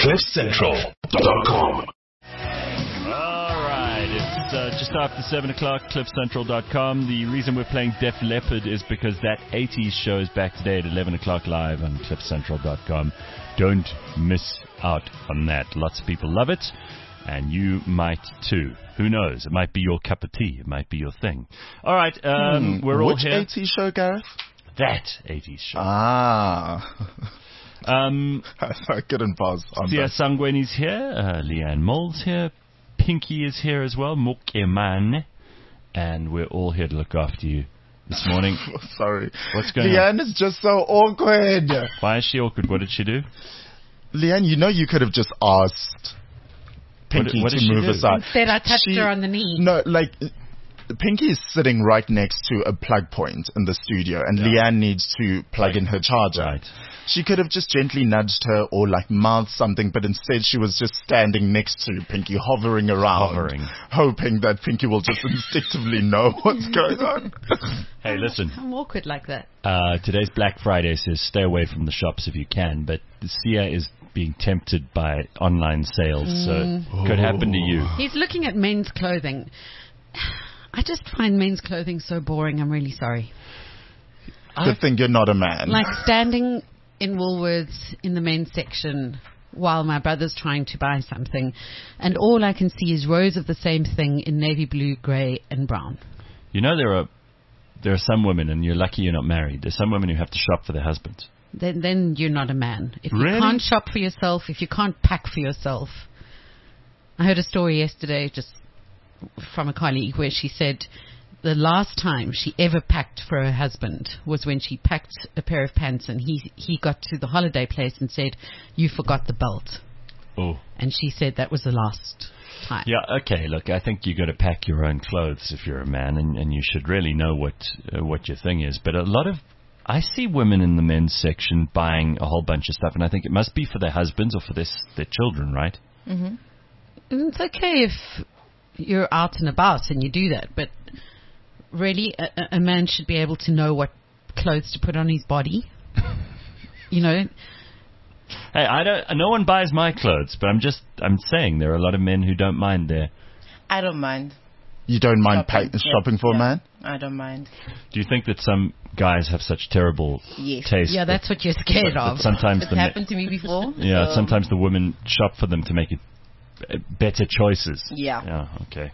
CliffCentral.com. It's just after 7 o'clock, CliffCentral.com. The reason we're playing Def Leppard is because that 80s show is back today at 11 o'clock live on CliffCentral.com. Don't miss out on that. Lots of people love it, and you might too. Who knows? It might be your cup of tea. It might be your thing. All right, we're all here. Which 80s show, Gareth? That 80s show. I couldn't pause on Sia that. Sangweni's here. Leanne Moll's here. Pinky is here as well. Mokeman. And we're all here to look after you this morning. Sorry. What's going Leanne is just so awkward. Why is she awkward? What did she do? Leanne, you could have just asked Pinky what to did she move do? aside. Instead, I touched her on the knee. No, Pinky is sitting right next to a plug point in the studio, and Leanne needs to plug in her charger. Right. She could have just gently nudged her or mouthed something, but instead she was just standing next to Pinky, hovering around, hoping that Pinky will just instinctively know what's going on. Hey, listen. I'm awkward like that. Today's Black Friday, says stay away from the shops if you can, but Sia is being tempted by online sales, so it could happen to you. He's looking at men's clothing. I just find men's clothing so boring. I'm really sorry. Good thing you're not a man. Like standing in Woolworths in the men's section while my brother's trying to buy something, and all I can see is rows of the same thing in navy blue, grey and brown. You know, there are some women, and you're lucky you're not married, there's some women who have to shop for their husbands. Then you're not a man. If Really? you can't shop for yourself, if you can't pack for yourself. I heard a story yesterday just from a colleague where she said the last time she ever packed for her husband was when she packed a pair of pants, and he got to the holiday place and said, "You forgot the belt." Oh. And she said that was the last time. Yeah, okay, look, I think you got to pack your own clothes if you're a man, and you should really know what your thing is. But I see women in the men's section buying a whole bunch of stuff, and I think it must be for their husbands or for their children, right? Mm-hmm. And it's okay if you're out and about and you do that, but really a man should be able to know what clothes to put on his body. You know. Hey, no one buys my clothes, but I'm saying there are a lot of men who don't mind their... I don't mind. You don't mind shopping for a man? I don't mind. Do you think that some guys have such terrible taste? Yeah, that's what you're scared of. Sometimes It's happened to me before. Yeah, so. sometimes the women shop for them to make it better choices. Yeah. Yeah, okay.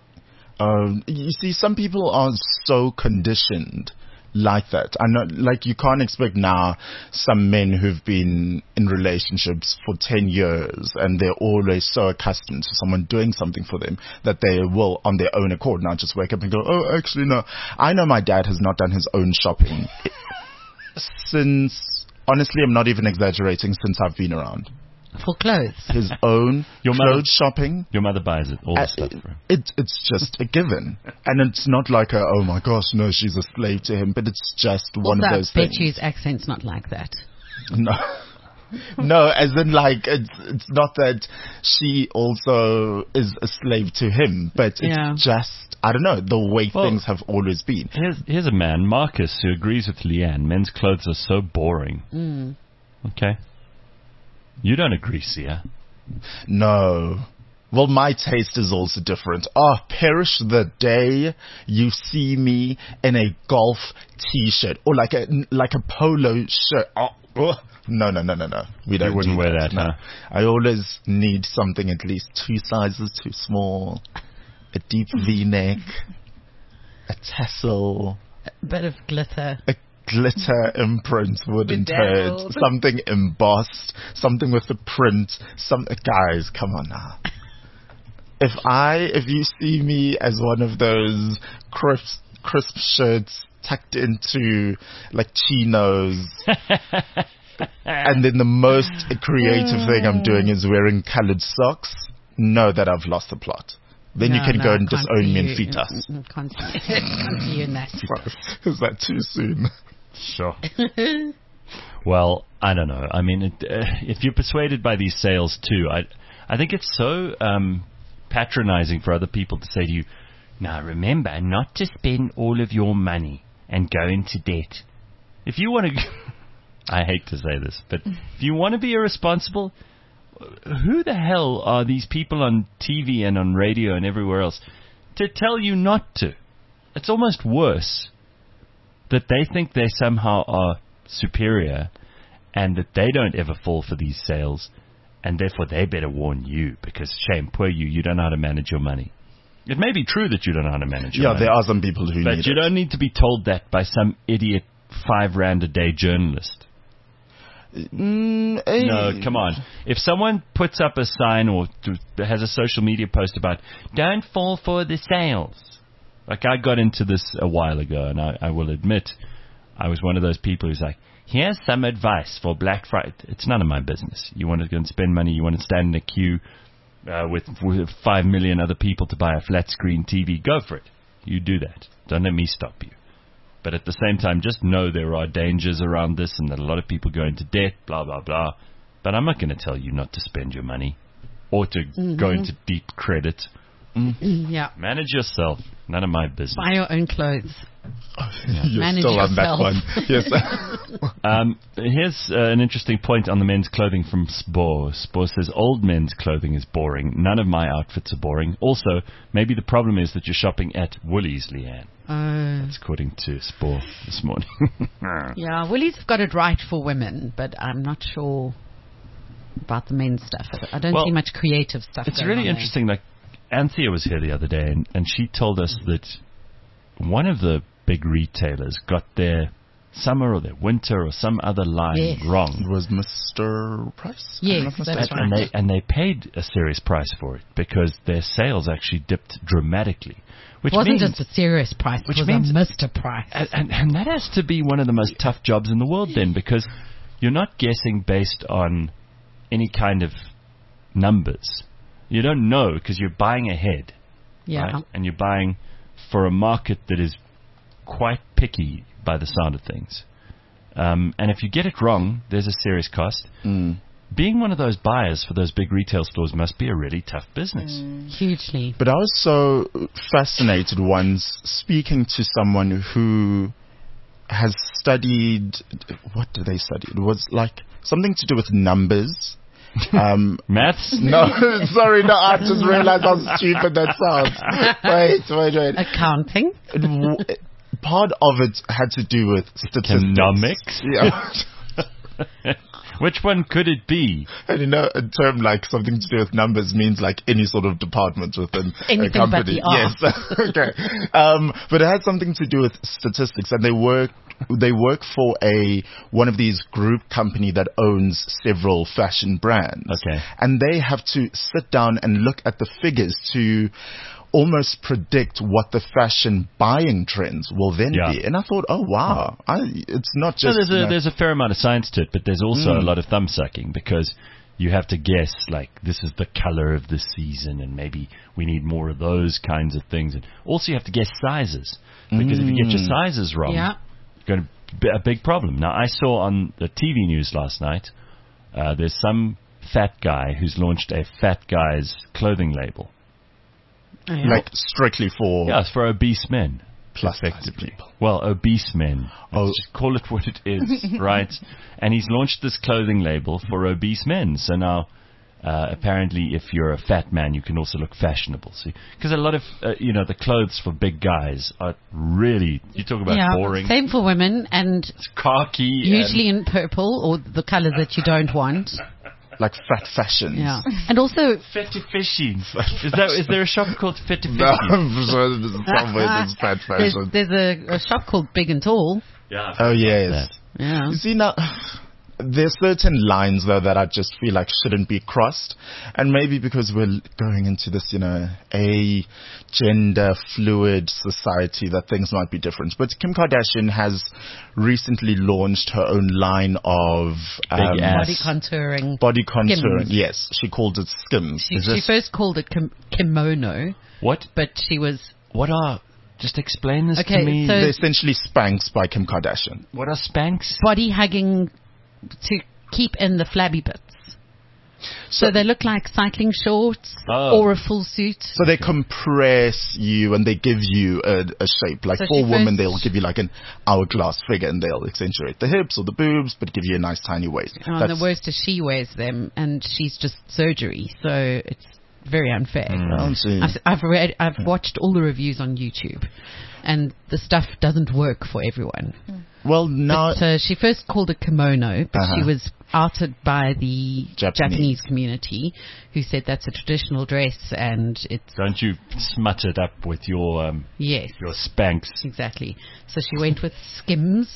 You see, some people are so conditioned like that. I know, you can't expect now some men who've been in relationships for 10 years and they're always so accustomed to someone doing something for them that they will, on their own accord, not just wake up and go, oh, actually, no. I know my dad has not done his own shopping since, honestly, I'm not even exaggerating, since I've been around. For clothes. His own clothes shopping. Your mother buys it, all the stuff. It's just a given. And it's not like oh my gosh, no, she's a slave to him, but it's just one of those things. I bet you his accent's not like that. No. No, as in it's not that she also is a slave to him, but it's just, I don't know, the way things have always been. Here's a man, Marcus, who agrees with Leanne. Men's clothes are so boring. Mm. Okay. You don't agree, Sia? No. Well, my taste is also different. Perish the day you see me in a golf T-shirt or like a polo shirt. No. We don't. You wouldn't wear that, no. huh? I always need something at least 2 sizes too small, a deep V-neck, a tassel, a bit of glitter. A glitter imprint wouldn't hurt. Something embossed, something with the print. Guys, come on now. If you see me as one of those crisp shirts tucked into chinos, and then the most creative thing I'm doing is wearing colored socks, know that I've lost the plot. Then you can go and disown me and feed us. Can't see you in that. Is that too soon? Sure. Well, I don't know. I mean, if you're persuaded by these sales too, I think it's so patronizing for other people to say to you, now remember not to spend all of your money and go into debt. If you want to, I hate to say this, but if you want to be irresponsible, who the hell are these people on TV and on radio and everywhere else to tell you not to? It's almost worse that they think they somehow are superior and that they don't ever fall for these sales, and therefore they better warn you, because shame, poor you, you don't know how to manage your money. It may be true that you don't know how to manage your money. Yeah, there are some people who but need you it. don't need to be told that by some idiot 5 rand a day journalist. No, come on. If someone puts up a sign or has a social media post about don't fall for the sales. Like, I got into this a while ago, and I will admit I was one of those people who's like, here's some advice for Black Friday. It's none of my business. You want to go and spend money, you want to stand in a queue with 5 million other people to buy a flat screen TV, go for it. You do that. Don't let me stop you. But at the same time, just know there are dangers around this and that a lot of people go into debt, blah, blah, blah. But I'm not going to tell you not to spend your money or to go into deep credit. Yeah. Manage yourself. None of my business. Buy your own clothes. You're Manage still on that yourself. one. Yes. Here's an interesting point on the men's clothing from Spore. Spore says, old men's clothing is boring. None of my outfits are boring. Also, maybe the problem is that you're shopping at Woolies, Leanne. That's according to Spore this morning. Yeah, Woolies have got it right for women, but I'm not sure about the men's stuff. I don't see much creative stuff. It's going really on interesting. Like, Anthea was here the other day, and she told us that one of the big retailers got their summer or their winter or some other line wrong. It was Mr. Price? Yes, that's right. And they paid a serious price for it because their sales actually dipped dramatically. Which It wasn't means, just a serious price, which it was means, a Mr. Price. and that has to be one of the most tough jobs in the world then, because you're not guessing based on any kind of numbers. You don't know because you're buying ahead. Yeah. Right? And you're buying for a market that is quite picky by the sound of things. And if you get it wrong, there's a serious cost. Being one of those buyers for those big retail stores must be a really tough business. Hugely. But I was so fascinated once speaking to someone who has studied, what did they study? It was like something to do with numbers. Maths? No, sorry, no, I just realized how stupid that sounds. Wait. Accounting? Part of it had to do with statistics. Economics? Yeah. Which one could it be? And you know, a term like something to do with numbers means like any sort of department within a company. But the Yes. Okay. But it had something to do with statistics, and they work for one of these group company that owns several fashion brands. Okay. And they have to sit down and look at the figures to almost predict what the fashion buying trends will then be. And I thought, oh wow, it's not just... So there's a fair amount of science to it, but there's also a lot of thumb sucking, because you have to guess, like, this is the color of the season, and maybe we need more of those kinds of things. And also you have to guess sizes, because if you get your sizes wrong, it's going to be a big problem. Now, I saw on the TV news last night, there's some fat guy who's launched a fat guy's clothing label. Oh, yeah. Like strictly for... Yeah, it's for obese men. Plus people. Well, obese men. Let's just call it what it is, right? And he's launched this clothing label for obese men. So now, apparently, if you're a fat man, you can also look fashionable. See, because a lot of, the clothes for big guys are really, you talk about boring. Same for women, and it's khaki. Usually in purple, or the colors that you don't want. Like fat fashions. Yeah. And also... Fetty Fishy. Is there a shop called Fetty Fishy? No, somewhere there's fat fashion. There's a shop called Big and Tall. Yeah. Oh, yes. Yeah. You see, now... There's certain lines, though, that I just feel like shouldn't be crossed. And maybe because we're going into this, a gender fluid society, that things might be different. But Kim Kardashian has recently launched her own line of body contouring. Body contouring, Skims. Yes. She called it Skims. She first called it kimono. What? But she was... Just explain this to me. So they're essentially Spanx by Kim Kardashian. What are Spanx? Body hugging to keep in the flabby bits. So they look like cycling shorts Oh. or a full suit. So they compress you and they give you a shape. Like So for she women, first- they'll give you like an hourglass figure and they'll accentuate the hips or the boobs, but give you a nice tiny waist. And the worst is she wears them, and she's just surgery, so it's very unfair. I see. I've watched all the reviews on YouTube, and the stuff doesn't work for everyone. Well, now But she first called it kimono, but she Uh-huh. was outed by the Japanese. Japanese community, who said that's a traditional dress, and it's Don't you smut it up with your yes, Spanx. exactly. So she went with Skims.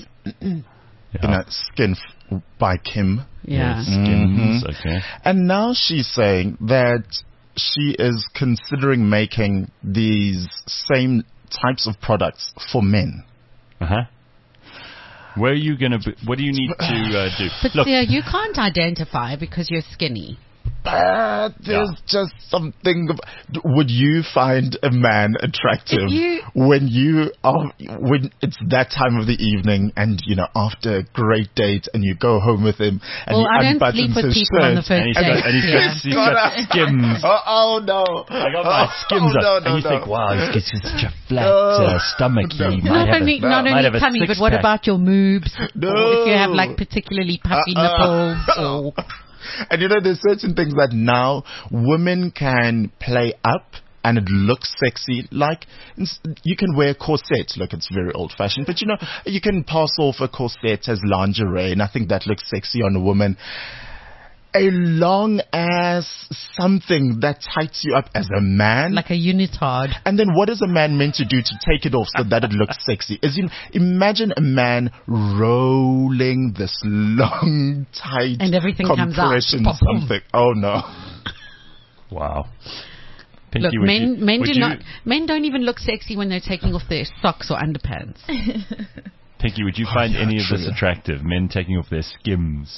Skin by Kim. Yeah. Skins, okay. And now she's saying that she is considering making these same types of products for men. Uh-huh. Where are you going to be? What do you need to do? But Look, you can't identify because you're skinny. But there's just something. Would you find a man attractive when it's that time of the evening and after a great date and you go home with him and Well, he I don't sleep unbuttons with his people on the shirt first and date. he's got skims. Oh no! I got my skims no, up. And you think, wow, he's got such a flat stomach. He might Not have only, a, not might only have a tummy, but what six-pack. about your moobs? No. Or if you have like particularly puffy nipples or And there's certain things that now women can play up and it looks sexy. Like, you can wear corsets. Look, it's very old fashioned, but you can pass off a corset as lingerie, and I think that looks sexy on a woman. A long ass something that tights you up as a man. like a unitard. And then what is a man meant to do to take it off so that it looks sexy? Imagine a man rolling this long, tight And everything comes out. compression Boom. something. Oh no. Wow. Look, Pinky, would men you- men don't even look sexy when they're taking off their socks or underpants. Pinky, would you find any of this true. attractive? Men taking off their skims?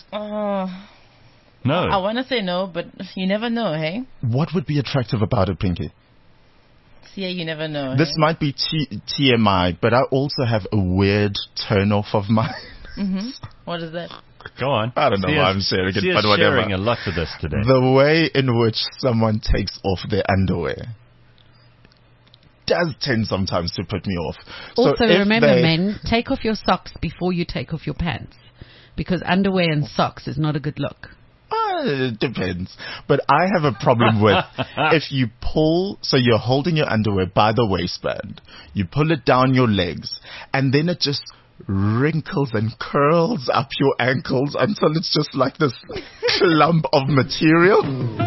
No. I want to say no, but you never know, hey? What would be attractive about it, Pinky? Yeah, you never know. This hey? might be TMI, but I also have a weird turn off of mine. What is that? Go on. I don't know why I'm sharing it, but whatever. Sharing a lot with us today. The way in which someone takes off their underwear does tend sometimes to put me off. Also, So if remember, they- men, take off your socks before you take off your pants, because underwear and socks is not a good look. It depends. But I have a problem with if you pull, so you're holding your underwear by the waistband, you pull it down your legs, and then it just wrinkles and curls up your ankles until it's just like this clump of material.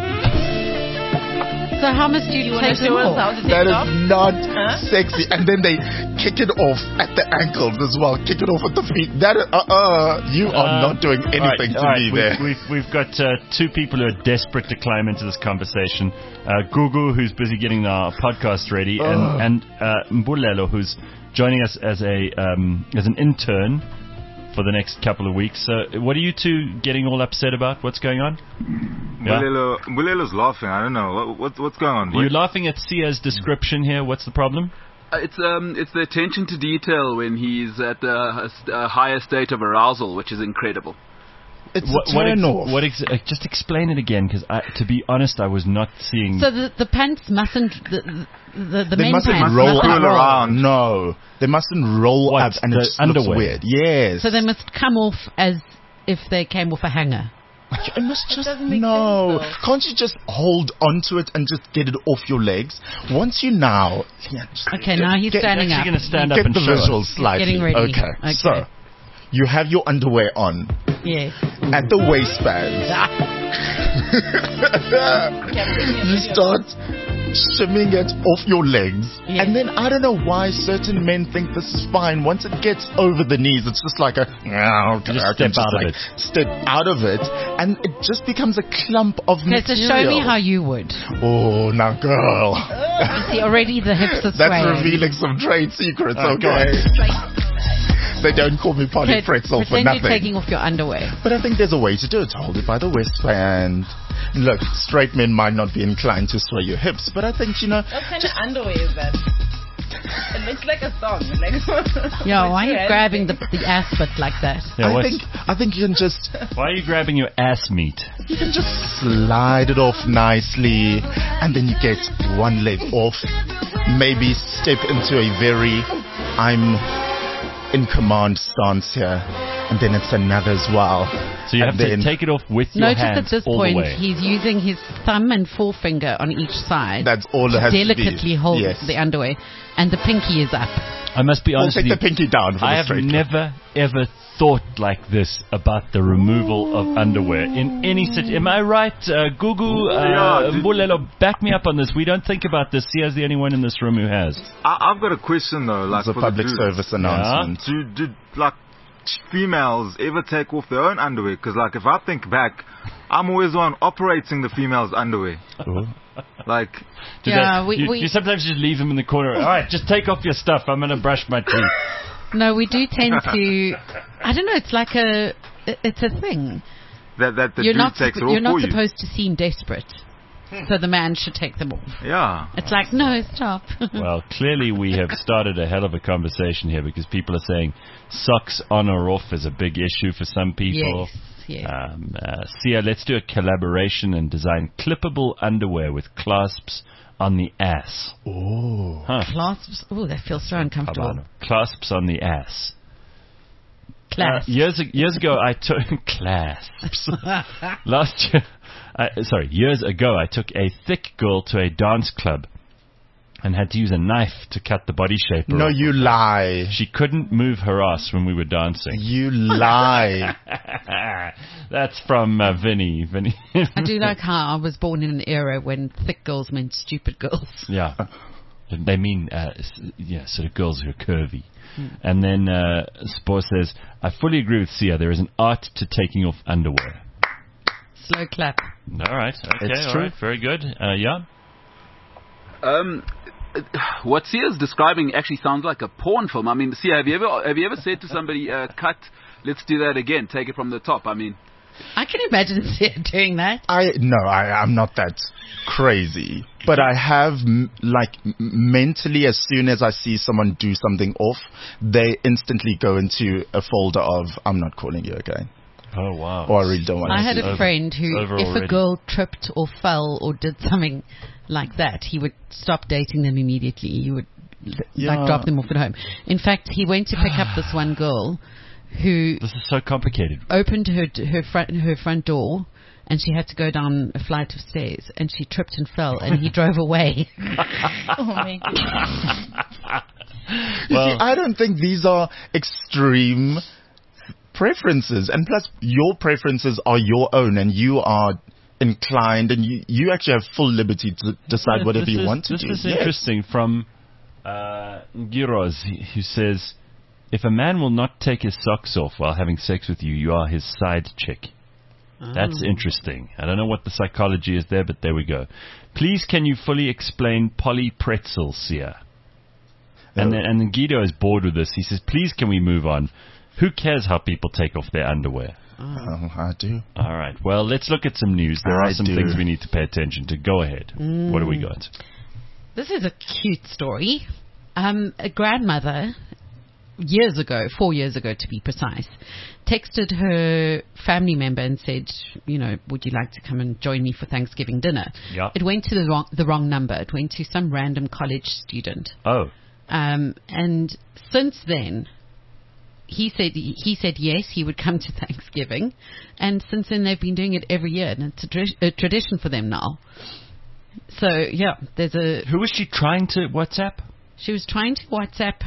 So how much do you Want to take them show us off? how to take That it is off? not sexy. And then they kick it off at the ankles as well. Kick it off at the feet. That is, you are not doing anything to me there. We've got two people who are desperate to climb into this conversation. Gugu, who's busy getting our podcast ready, and Mbulelo, who's joining us as an intern for the next couple of weeks. So what are you two getting all upset about? What's going on? Yeah? Bulelo's laughing. I don't know what's going on. You're laughing at Sia's description here. What's the problem? It's the attention to detail when he's at a higher state of arousal, which is incredible. It's a turn off. Just explain it again, because to be honest, I was not seeing. So the pants mustn't, the They men's mustn't pants roll mustn't around. No, they mustn't roll What, up, and the it just underwear? looks weird. Yes. So they must come off as if they came off a hanger. It must just doesn't make no. sense, though. Can't you just hold onto it and just get it off your legs? Once you now, Okay, now he's standing You're up. going to stand up get and the show us. visuals slightly. getting ready. Okay, so you have your underwear on Yes. at the waistband. You start shimming it off your legs, Yeah. and then I don't know why certain men think this is fine. Once it gets over the knees, it's just like okay, Just I can step out of like, it. Step out of it, and it just becomes a clump of Okay, so material. show me how you would. Oh, now girl, See, already the hips are that's swaying. revealing some trade secrets. Oh, Okay, they don't call me Polly Okay, Pretzel for pretend nothing. you're taking off your underwear. But I think there's a way to do it. Hold it by the waistband. Look, straight men might not be inclined to sway your hips, but I think, What kind of underwear is that? It looks like a song. Like, Yeah, why are you grabbing the ass bit like that? Yeah, I think you can just why are you grabbing your ass meat? you can just slide it off nicely, and then you get one leg off. Maybe step into a very I'm in command stance here, and then it's another as well. So you have And to then take it off with your Notice hands at this all point the way. he's using his thumb and forefinger on each side That's all it has delicately to be. hold Yes. the underwear, and the pinky is up. I must be We'll honest take with the you. pinky down for I the have straight. never ever thought like this about the removal of underwear in any situation. Am I right, Gugu? Yeah, Mbulelo, back me up on this. We don't think about this. Sia's the only one in this room who has. I've got a question though, like It's a for public the dudes. service announcement. Do like females ever take off their own underwear? Because like if I think back, I'm always the one operating the female's underwear. Like Do Yeah, they- you sometimes just leave them in the corner. All right, just take off your stuff. I'm going to brush my teeth. No, we do tend to. I don't know. It's like it's a thing. that the You're dude not. takes it off You're not for you. supposed to seem desperate, so the man should take them off. Yeah. It's like, no, stop. Well, clearly we have started a hell of a conversation here because people are saying socks on or off is a big issue for some people. Yes. Sia, let's do a collaboration and design clippable underwear with clasps on the ass. Oh. Huh. Clasps. Oh, that feels so uncomfortable. Clasps on the ass. Clasps. Years ago, I took clasps. Years ago, I took a thick girl to a dance club and had to use a knife to cut the body shape. No, off. you lie. She couldn't move her ass when we were dancing. You lie. That's from Vinny. I do like how I was born in an era when thick girls meant stupid girls. Yeah. They mean, sort of girls who are curvy. And then Spore says, I fully agree with Sia. There is an art to taking off underwear. Slow clap. All right. Okay. It's all true. right. Very good. Yeah. What Sia's describing actually sounds like a porn film. I mean, Sia, have you ever said to somebody, cut, let's do that again, take it from the top? I mean, I can imagine Sia doing that. I'm not that crazy, but I have mentally, as soon as I see someone do something off, they instantly go into a folder of I'm not calling you again, Oh, wow. or I really don't want to. I had a friend who, over if already. a girl tripped or fell or did something like that, he would stop dating them immediately. He would Yeah. drop them off at home. In fact, he went to pick up this one girl who This is so complicated. opened her front door, and she had to go down a flight of stairs, and she tripped and fell, and he drove away. Oh my goodness. You see, I don't think these are extreme preferences, and plus your preferences are your own, and you are inclined, and you actually have full liberty to decide whatever you want to do. This is Yes. interesting from Giroz, who says, if a man will not take his socks off while having sex with you, you are his side chick. That's interesting. I don't know what the psychology is there, but there we go. Please, can you fully explain polypretzel, Sia? And then Guido is bored with this. He says, please, can we move on? Who cares how people take off their underwear? Oh, I do. All right. Well, let's look at some news. There are I some do. things we need to pay attention to. Go ahead. What do we got? This is a cute story. A grandmother, 4 years ago to be precise, texted her family member and said, would you like to come and join me for Thanksgiving dinner? Yeah. It went to the wrong number. It went to some random college student. Oh. And since then, he said yes, he would come to Thanksgiving. And since then, they've been doing it every year. And it's a tradition for them now. So, yeah, there's a... Who was she trying to WhatsApp? She was trying to WhatsApp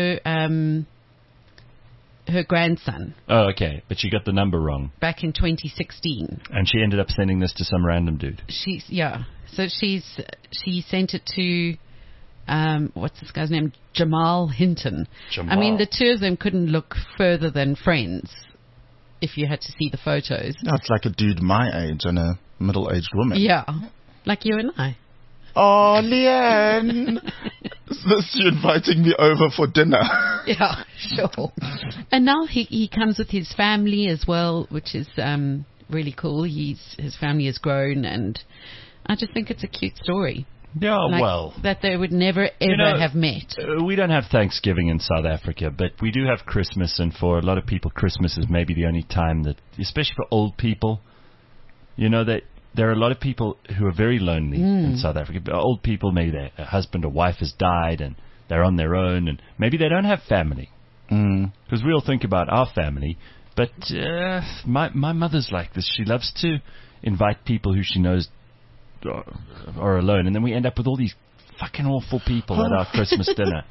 her grandson Oh, okay. But she got the number wrong. back in 2016. And she ended up sending this to some random dude. So she sent it to what's this guy's name? Jamal Hinton. Jamal. I mean, the two of them couldn't look further than friends if you had to see the photos. No, it's like a dude my age and a middle-aged woman. Yeah, like you and I. Oh, Leanne, is this you inviting me over for dinner? Yeah, sure. And now he comes with his family as well, which is really cool. His family has grown, and I just think it's a cute story. Yeah, Like, well, that they would never ever know, have met. we don't have Thanksgiving in South Africa, but we do have Christmas, and for a lot of people, Christmas is maybe the only time that, especially for old people, that there are a lot of people who are very lonely in South Africa. Old people, maybe their husband or wife has died, and they're on their own, and maybe they don't have family. Because we all think about our family, but my mother's like this. She loves to invite people who she knows are alone, and then we end up with all these fucking awful people at our Christmas dinner.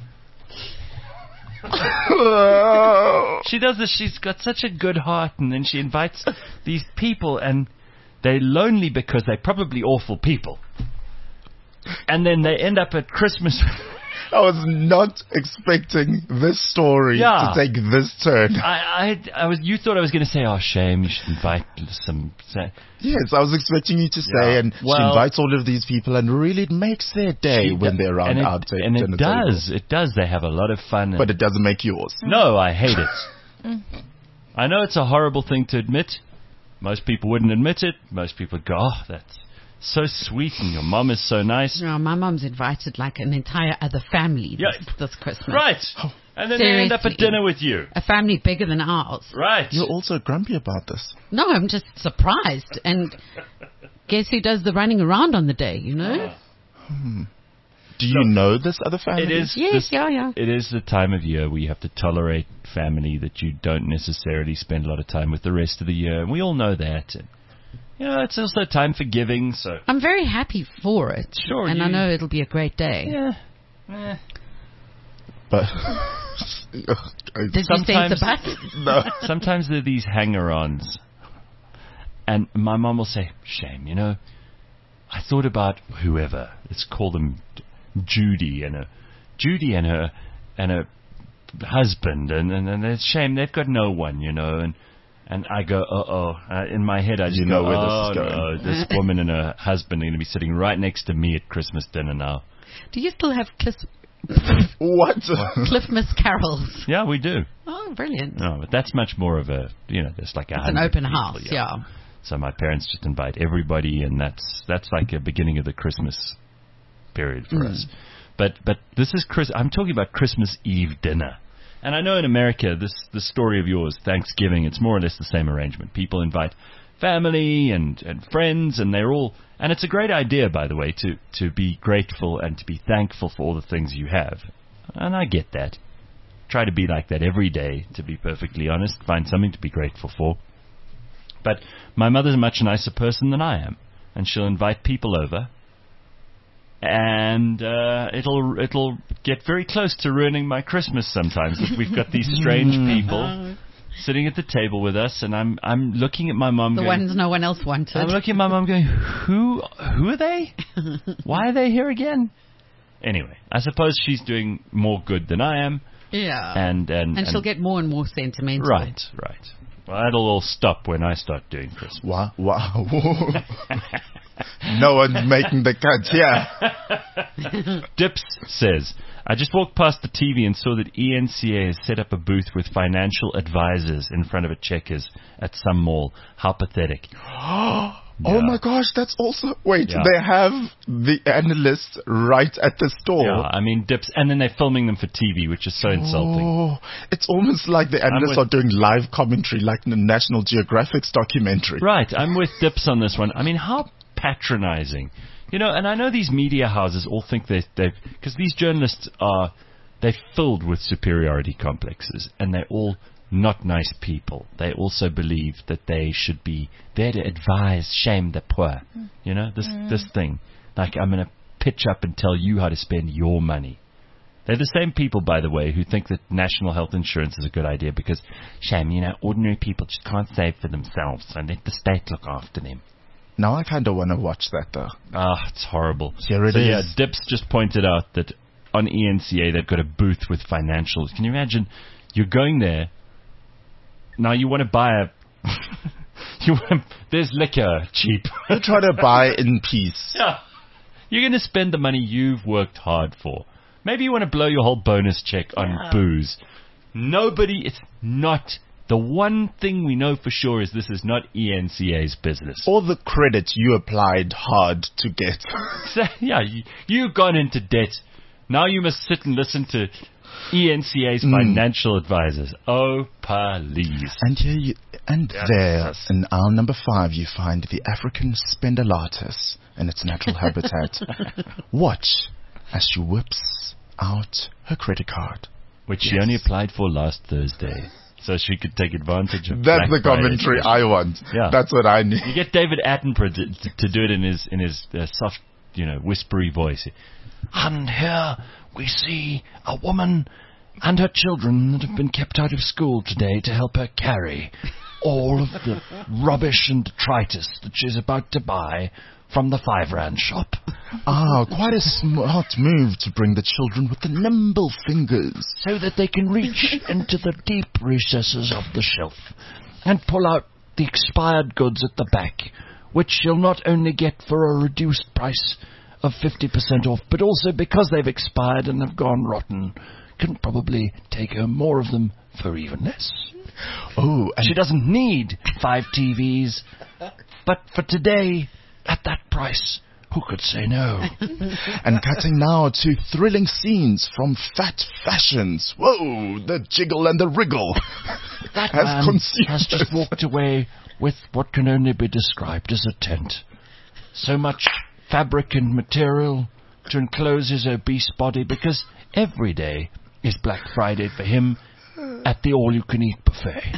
She does this. She's got such a good heart, and then she invites these people, and they're lonely because they're probably awful people. And then they end up at Christmas. I was not expecting this story to take this turn. You thought I was going to say, oh, shame, you should invite some. Yes, I was expecting you to say, and she invites all of these people, and really it makes their day when they're around our table. And it does. It does. They have a lot of fun. But it doesn't make yours. No, I hate it. I know it's a horrible thing to admit. Most people wouldn't admit it. Most people go, oh, that's so sweet, and your mum is so nice. No, my mum's invited like an entire other family this Christmas. Right. And then they end up at dinner with you. A family bigger than ours. Right. You're also grumpy about this. No, I'm just surprised. And guess who does the running around on the day, Do you know this other family? It is. Yes, yeah. It is the time of year where you have to tolerate family that you don't necessarily spend a lot of time with the rest of the year. And we all know that. And, it's also time for giving, so... I'm very happy for it. Sure. And I know it'll be a great day. Yeah. But... Did you sense a but? No. Sometimes there are these hanger-ons. And my mom will say, shame, I thought about whoever. Let's call them Judy and her husband, and it's shame they've got no one, and I go, in my head I just know go, where this is going. no, this woman and her husband are going to be sitting right next to me at Christmas dinner now. Do you still have What? Cliffmas carols? Yeah, we do. Oh, brilliant. No, but that's much more of a, there's like it's an open people, house, yeah. So my parents just invite everybody, and that's like a beginning of the Christmas period for us. But this is I'm talking about Christmas Eve dinner. And I know in America, the story of yours, Thanksgiving, it's more or less the same arrangement. People invite family and friends, and they're all... And it's a great idea, by the way, to be grateful and to be thankful for all the things you have. And I get that. Try to be like that every day, to be perfectly honest. Find something to be grateful for. But my mother's a much nicer person than I am. And she'll invite people over. And it'll get very close to ruining my Christmas sometimes. If we've got these strange people sitting at the table with us, and I'm looking at my mum. The ones no one else wanted. I'm looking at my mum going, who are they? Why are they here again? Anyway, I suppose she's doing more good than I am. Yeah. And she'll get more and more sentimental. Right. Well, that'll all stop when I start doing Christmas. Wow. No one's making the cut here. Dips says, I just walked past the TV and saw that ENCA has set up a booth with financial advisors in front of a Checkers at some mall. How pathetic. Oh my gosh, that's also... Wait, they have the analysts right at the store. Yeah, I mean, Dips, and then they're filming them for TV, which is so insulting. Oh, it's almost like the analysts are doing live commentary, like the National Geographic's documentary. Right, I'm with Dips on this one. I mean, how patronizing. And I know these media houses all think they've... Because these journalists they're filled with superiority complexes, and they're all... not nice people. They also believe that they should be there to advise, shame the poor. This thing. Like, I'm going to pitch up and tell you how to spend your money. They're the same people, by the way, who think that national health insurance is a good idea because, shame, ordinary people just can't save for themselves and let the state look after them. Now I kind of want to watch that, though. It's horrible. Here it is. Yeah, Dips just pointed out that on ENCA they've got a booth with financials. Can you imagine? You're going there. Now you want to buy there's liquor cheap. You try to buy in peace. Yeah. You're going to spend the money you've worked hard for. Maybe you want to blow your whole bonus check on booze. It's not The one thing we know for sure is this is not ENCA's business. All the credit you applied hard to get. So, yeah, you've gone into debt. Now you must sit and listen to ENCA's financial advisors. Oh, please. And here there, in aisle number 5, you find the African spendilatus in its natural habitat. Watch as she whips out her credit card. Which she only applied for last Thursday. So she could take advantage of That's Black the commentary Friday. I want. Yeah. That's what I need. You get David Attenborough to do it in his soft, whispery voice. And here we see a woman and her children that have been kept out of school today to help her carry all of the rubbish and detritus that she's about to buy from the 5 Rand shop. Quite a smart move to bring the children with the nimble fingers. So that they can reach into the deep recesses of the shelf and pull out the expired goods at the back, which she'll not only get for a reduced price of 50% off, but also because they've expired and have gone rotten, can probably take her more of them for even less. Oh, and she doesn't need 5 TVs, but for today, at that price, who could say no? And cutting now to thrilling scenes from Fat Fashions. Whoa, the jiggle and the wriggle. That man has just walked away with what can only be described as a tent. So much fabric and material to enclose his obese body, because every day is Black Friday for him at the all-you-can-eat buffet.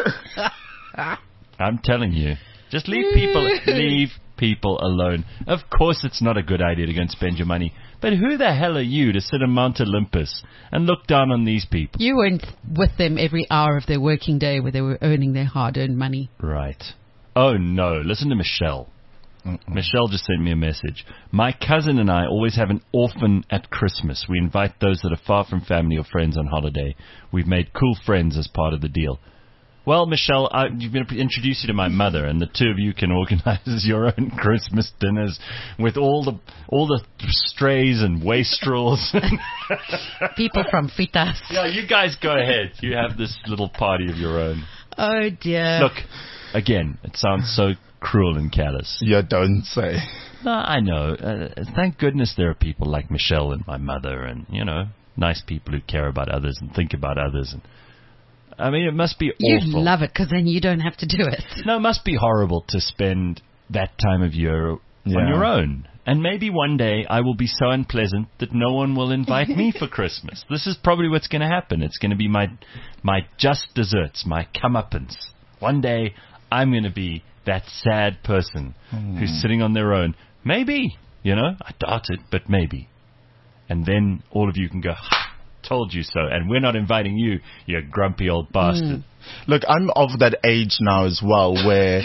I'm telling you, just leave people alone. Of course it's not a good idea to go and spend your money, but who the hell are you to sit on Mount Olympus and look down on these people? You weren't with them every hour of their working day where they were earning their hard-earned money. Right. Oh no, listen to Michelle. Michelle just sent me a message. My cousin and I always have an orphan at Christmas. We invite those that are far from family or friends on holiday. We've made cool friends as part of the deal. Well, Michelle, you've been introduced you to my mother, and the two of you can organize your own Christmas dinners with all the strays and wastrels. People from Fritas. Yeah, you guys go ahead. You have this little party of your own. Oh, dear. Look, again, it sounds so cruel and callous. You don't say. No, I know. Thank goodness there are people like Michelle and my mother and, nice people who care about others and think about others. And I mean, it must be awful. You love it because then you don't have to do it. No, it must be horrible to spend that time of year on your own. And maybe one day I will be so unpleasant that no one will invite me for Christmas. This is probably what's going to happen. It's going to be my just desserts, my comeuppance. One day I'm going to be that sad person who's sitting on their own. Maybe, I doubt it, but maybe. And then all of you can go, told you so, and we're not inviting you, you grumpy old bastard. Look, I'm of that age now as well where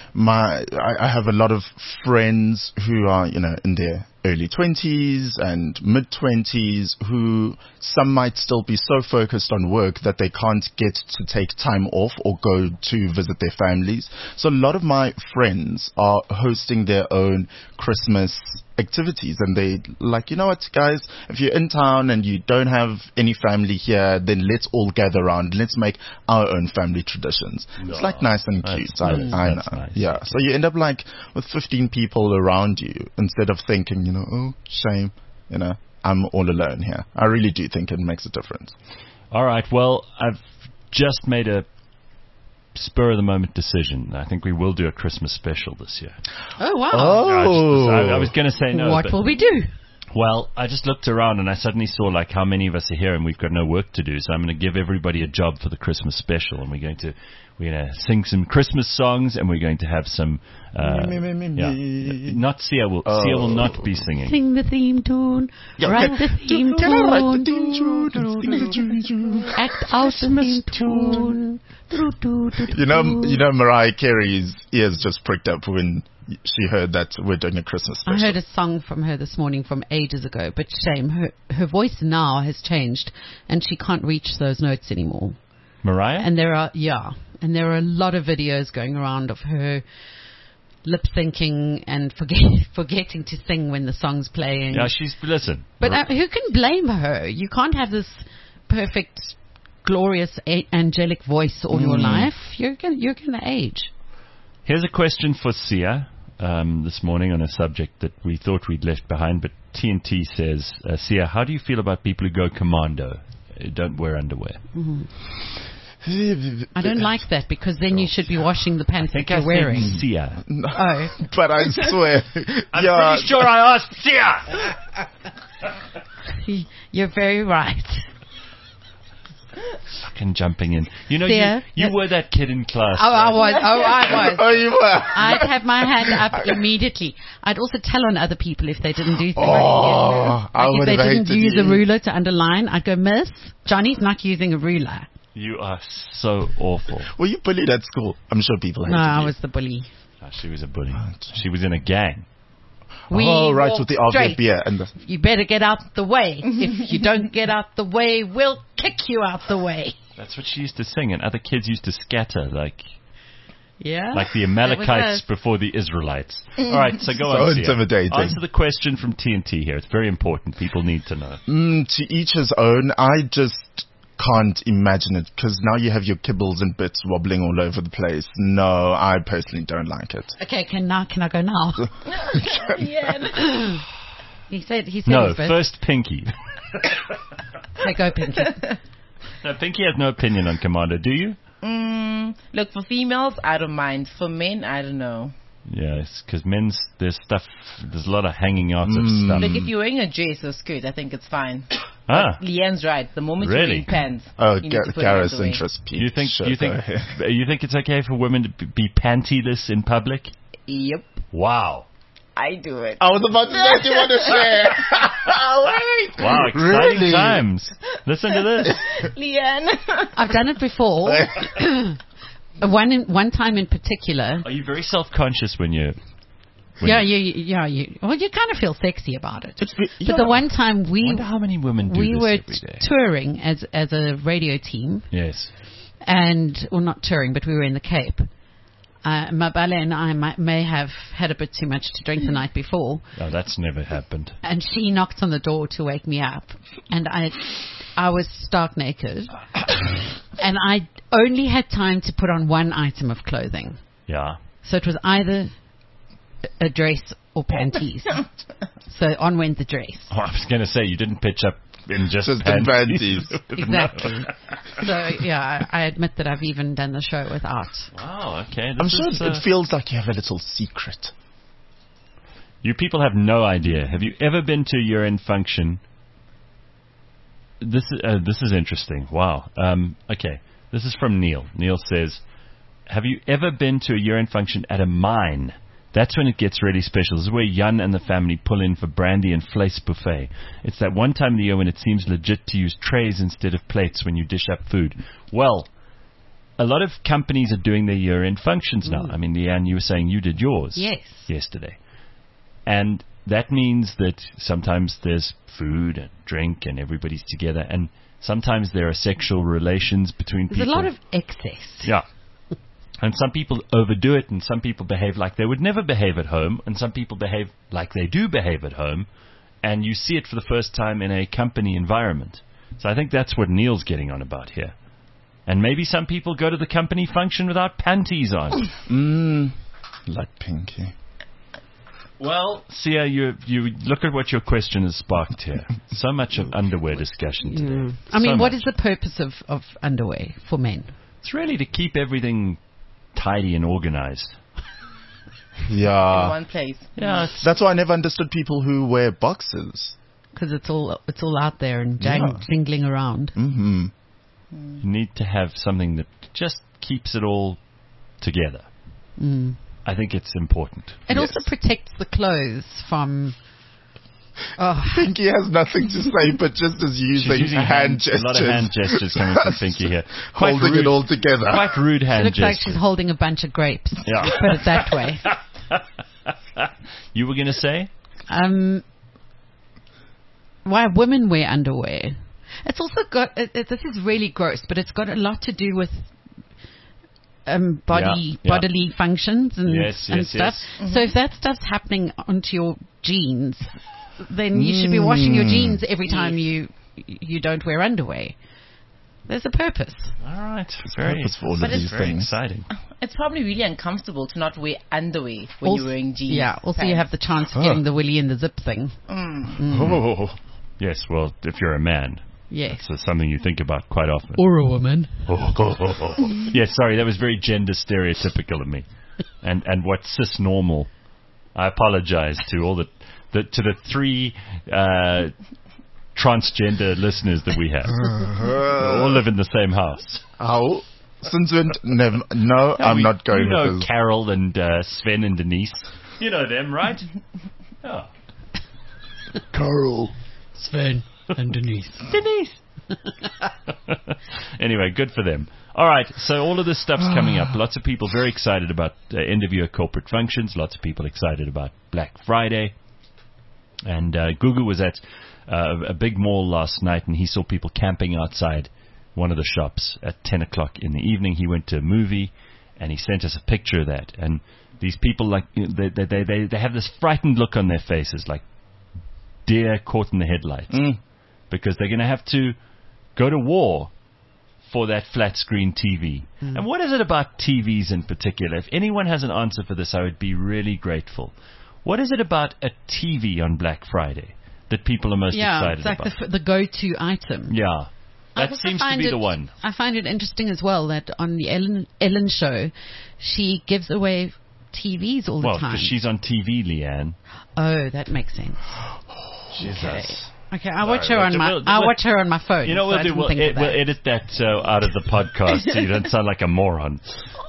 I have a lot of friends who are, in their early 20s and mid-20s who some might still be so focused on work that they can't get to take time off or go to visit their families. So a lot of my friends are hosting their own Christmas activities, and they like, you know what, guys, if you're in town and you don't have any family here, then let's all gather around, let's make our own family traditions. It's like nice and cute. I know. Nice. Yeah. So you end up like with 15 people around you instead of thinking, oh, shame, I'm all alone here. I really do think it makes a difference. All right. Well, I've just made a spur of the moment decision. I think we will do a Christmas special this year. Oh, wow. Oh. I was going to say no. What will we do? Well, I just looked around and I suddenly saw like how many of us are here and we've got no work to do. So I'm going to give everybody a job for the Christmas special, and we're going to sing some Christmas songs, and we're going to have some. Not Sia will. Sia will not be singing. Sing the theme tune. Write the theme tune. Act out the theme tune. Mariah Carey's ears just pricked up when she heard that we're doing a Christmas special. I heard a song from her this morning from ages ago, but shame, her voice now has changed and she can't reach those notes anymore. Mariah? And there are a lot of videos going around of her lip syncing and forgetting to sing when the song's playing. Yeah, listen. But who can blame her? You can't have this perfect glorious angelic voice all your life, you're gonna age. Here's a question for Sia this morning on a subject that we thought we'd left behind, but TNT says, Sia, how do you feel about people who go commando, don't wear underwear? I don't like that, because then you should be washing the pants that you're wearing. Sia. Oh. But I swear, I'm pretty sure I asked Sia. You're very right. Fucking jumping in. You know, Sia, you were that kid in class. I was. Oh, you were. I'd have my hand up immediately. I'd also tell on other people if they didn't do things. I Like if would they have didn't hated use you. a ruler to underline, I'd go, Miss, Johnny's not using a ruler. You are so awful. Were you bullied at school? I'm sure people hated No, I you. was the bully. Oh, she was a bully. She was in a gang. We right, walk with the argument straight. beer and the... You better get out the way. If you don't get out the way, we'll kick you out the way. That's what she used to sing, and other kids used to scatter like Yeah. the That Amalekites was before the Israelites. All right, so go So on. Sia. intimidating. Answer the question from TNT here. It's very important. People need to know. To each his own. I just can't imagine it, because now you have your kibbles and bits wobbling all over the place. No, I personally don't like it. Okay, can I go now? Yeah. He said No, his bit. first Pinky. Okay, go Pinky. No, Pinky has no opinion on Commando. Do you? Look, for females, I don't mind. For men, I don't know. Yes, because there's a lot of hanging out of stuff. Like, if you're wearing a dress or skirt, I think it's fine. Ah, Leanne's right. The moment Really? you're wearing pants, Oh, you need to put Gareth's it away. interest peaked. you think Sure, you think go ahead. you think it's okay for women to be pantyless in public? Yep, Wow. I do it. I was about to say, do you want to share? Wait. Wow, exciting Really? times. Listen to this. Leanne. I've done it before. One time in particular. Are you very self-conscious when you... Yeah, you kind of feel sexy about it. It's, But the one time I wonder how many women do we this were every day. touring as a radio team, Yes. not touring, but we were in the Cape. Mabale and I may have had a bit too much to drink the night before, Oh, that's never happened. and she knocked on the door to wake me up, and I was stark naked, and I only had time to put on one item of clothing. Yeah. So it was either a dress or panties. So on went the dress. Oh, I was going to say, you didn't pitch up in just in panties. panties. Exactly. So yeah, I admit that I've even done the show without. Wow, okay. I'm This sure is, it feels like you have a little secret. You people have no idea. Have you ever been to a urine function? This is interesting. Wow. Okay. This is from Neil. Neil says, have you ever been to a urine function at a mine? That's when it gets really special. This is where Jan and the family pull in for brandy and vlees buffet. It's that one time of the year when it seems legit to use trays instead of plates when you dish up food. Well, a lot of companies are doing their year-end functions now. I mean, Leanne, you were saying you did yours yesterday. And that means that sometimes there's food and drink and everybody's together. And sometimes there are sexual relations between people. There's a lot of excess. Yeah. And some people overdo it, and some people behave like they would never behave at home, and some people behave like they do behave at home, and you see it for the first time in a company environment. So I think that's what Neil's getting on about here. And maybe some people go to the company function without panties on. Like Pinky. Well, Sia, you look at what your question has sparked here. So much of underwear discussion today. I mean, So what much. is the purpose of underwear for men? It's really to keep everything tidy and organized. In Yeah. one place. Yeah, That's why I never understood people who wear boxes. Because it's all out there and Yeah. jingling around. Mm-hmm. you need to have something that just keeps it all together. I think it's important. It also protects the clothes from. Oh, Pinky has nothing to say, but just as She's using using hand gestures. a lot of hand gestures coming from Pinky here. Quite Holding rude, it all together. Quite rude it hand looks like gestures. she's holding a bunch of grapes. Yeah. Put it that way. You were going to say? Why women wear underwear? It's also got. This is really gross, but it's got a lot to do with bodily functions and stuff. Yes. So if that stuff's happening onto your jeans, then you should be washing your jeans every time you don't wear underwear. There's a purpose. All right. Very Purpose for all of But it's these very things. exciting. It's probably really uncomfortable to not wear underwear when you're wearing jeans. Yeah. Also, you have the chance of getting the willy in the zip thing. Oh. Yes, well, if you're a man, Yes. it's something you think about quite often. Or a woman. Yes, sorry, that was very gender stereotypical of me. And what cis normal. I apologize to all the 3 transgender listeners that we have. They all live in the same house. How? Since when? No, I'm not going You know with this. Carol and Sven and Denise. You know them, right? Oh. Carl. Sven and Denise. Anyway, good for them. All right, so all of this stuff's coming up. Lots of people very excited about end of year corporate functions. Lots of people excited about Black Friday. And Gugu was at a big mall last night, and he saw people camping outside one of the shops at 10 o'clock in the evening. He went to a movie, and he sent us a picture of that. And these people, like, they have this frightened look on their faces, like deer caught in the headlights, because they're going to have to go to war for that flat screen TV. And what is it about TVs in particular? If anyone has an answer for this, I would be really grateful. What is it about a TV on Black Friday that people are most excited it's like about? the go-to item. Yeah, I that also seems to find be the one. I find it interesting as well that on the Ellen show, she gives away TVs all the Well, time. because she's on TV, Leanne. Oh, that makes sense. Jesus. Okay, I'll watch her on my phone. You know what we'll do? We'll edit that out of the podcast so you don't sound like a moron.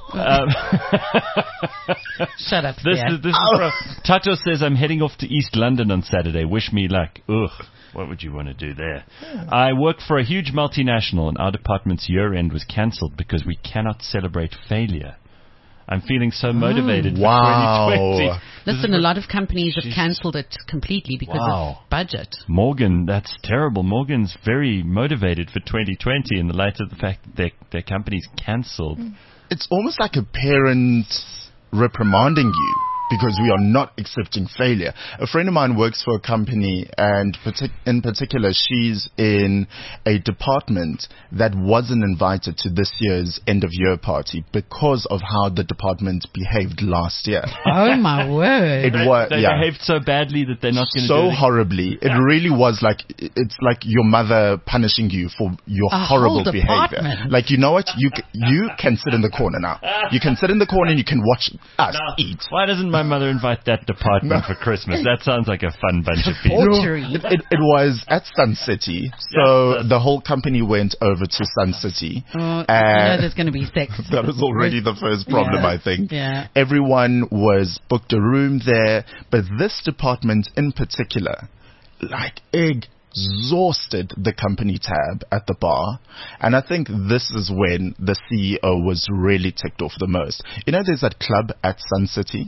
Shut up. This is from Tato says, I'm heading off to East London on Saturday. Wish me luck. Ugh. What would you want to do there? I work for a huge multinational and our department's year-end was cancelled because we cannot celebrate failure. I'm feeling so motivated for 2020. Listen, a lot of companies have cancelled it completely because of budget. Morgan, that's terrible. Morgan's very motivated for 2020 in the light of the fact that their company's cancelled. It's almost like a parent reprimanding you because we are not accepting failure. A friend of mine works for a company, and in particular, she's in a department that wasn't invited to this year's end-of-year party because of how the department behaved last year. Oh, my word. It was, They behaved so badly that they're not going to do it. So horribly. It really was like, it's like your mother punishing you for your horrible whole behavior. department. Like, you know what? You can sit in the corner now. You can sit in the corner and you can watch us eat. Why doesn't my mother invite that department for Christmas? That sounds like a fun bunch of people. It was at Sun City, so the whole company went over to Sun City. You know there's going to be sex. That was already the first problem, I think. Yeah. Everyone was booked a room there, but this department in particular, like exhausted the company tab at the bar. And I think this is when the CEO was really ticked off the most. You know, there's that club at Sun City?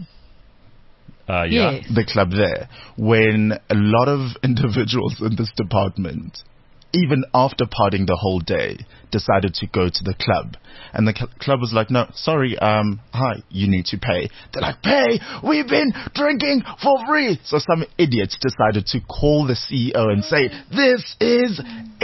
Yeah. Yes. The club there, when a lot of individuals in this department, even after partying the whole day, decided to go to the club. And the club was like, no, sorry, hi, you need to pay. They're like, pay? We've been drinking for free. So some idiots decided to call the CEO and say, this is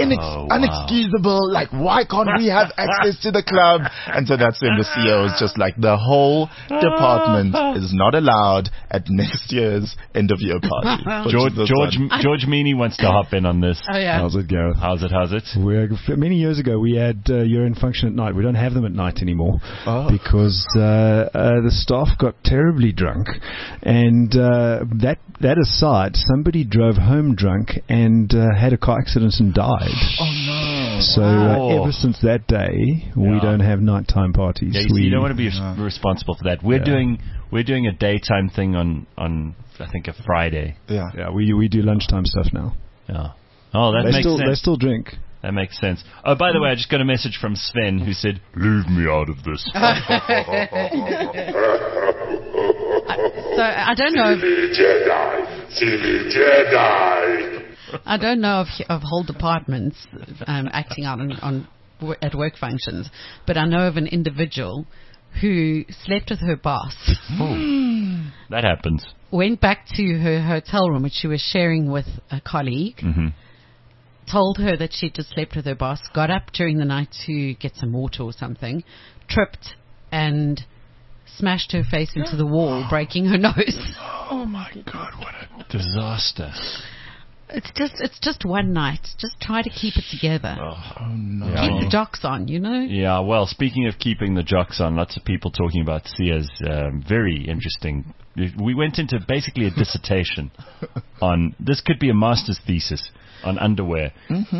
unexcusable. Like, why can't we have access to the club? And so that's when the CEO was just like, the whole department is not allowed at next year's end of year party. George Meany wants to hop in on this. Oh, yeah. How's it go? How's it? Many years ago, we had year-end function at night. We don't have them at night anymore because the staff got terribly drunk. And that aside, somebody drove home drunk and had a car accident and died. Oh, no. So ever since that day, we don't have nighttime parties. Yeah, you don't want to be responsible for that. We're doing a daytime thing on I think a Friday. Yeah, we do lunchtime stuff now. Yeah. Oh, that makes sense. They still drink. That makes sense. Oh, by the way, I just got a message from Sven who said, leave me out of this. So I don't know. Silly Jedi. I don't know of whole departments acting out at work functions, but I know of an individual who slept with her boss. That happens. Went back to her hotel room, which she was sharing with a colleague. told her that she'd just slept with her boss, got up during the night to get some water or something, tripped and smashed her face into the wall, breaking her nose. Oh my God, what a disaster. It's just one night. Just try to keep it together. Oh no. Keep the jocks on, you know? Yeah, well, speaking of keeping the jocks on, lots of people talking about Sia's very interesting. We went into basically a dissertation on, this could be a master's thesis on underwear.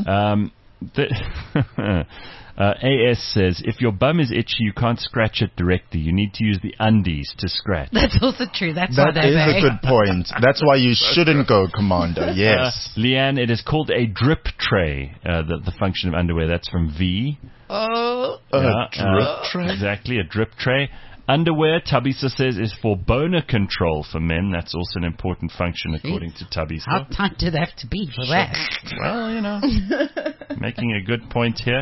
AS says, if your bum is itchy, you can't scratch it directly. You need to use the undies to scratch. That's also true. That's why That is a good point. That's why you shouldn't go commando. Yes. Leanne, it is called a drip tray, the function of underwear. That's from V. A drip tray? Exactly, a drip tray. Underwear, Tabisa says, is for boner control for men. That's also an important function, according to Tabisa. How tight do they have to be for that? Well, you know, making a good point here.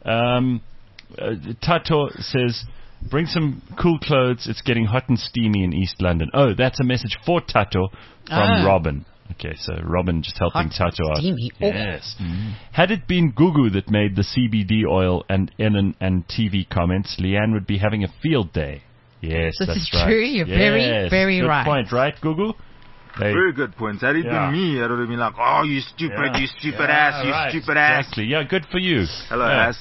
Tato says, bring some cool clothes. It's getting hot and steamy in East London. Oh, that's a message for Tato from Robin. Okay, so Robin just helping Tato out. Yes. Had it been Gugu that made the CBD oil and Ellen and TV comments, Leanne would be having a field day. Yes, this that's is right. true. You're very, very good right. Good point, right, Gugu? Very good points. Had it been me, I would have been like, oh, you stupid ass, you stupid ass. Exactly. Yeah, good for you. Hello, ass.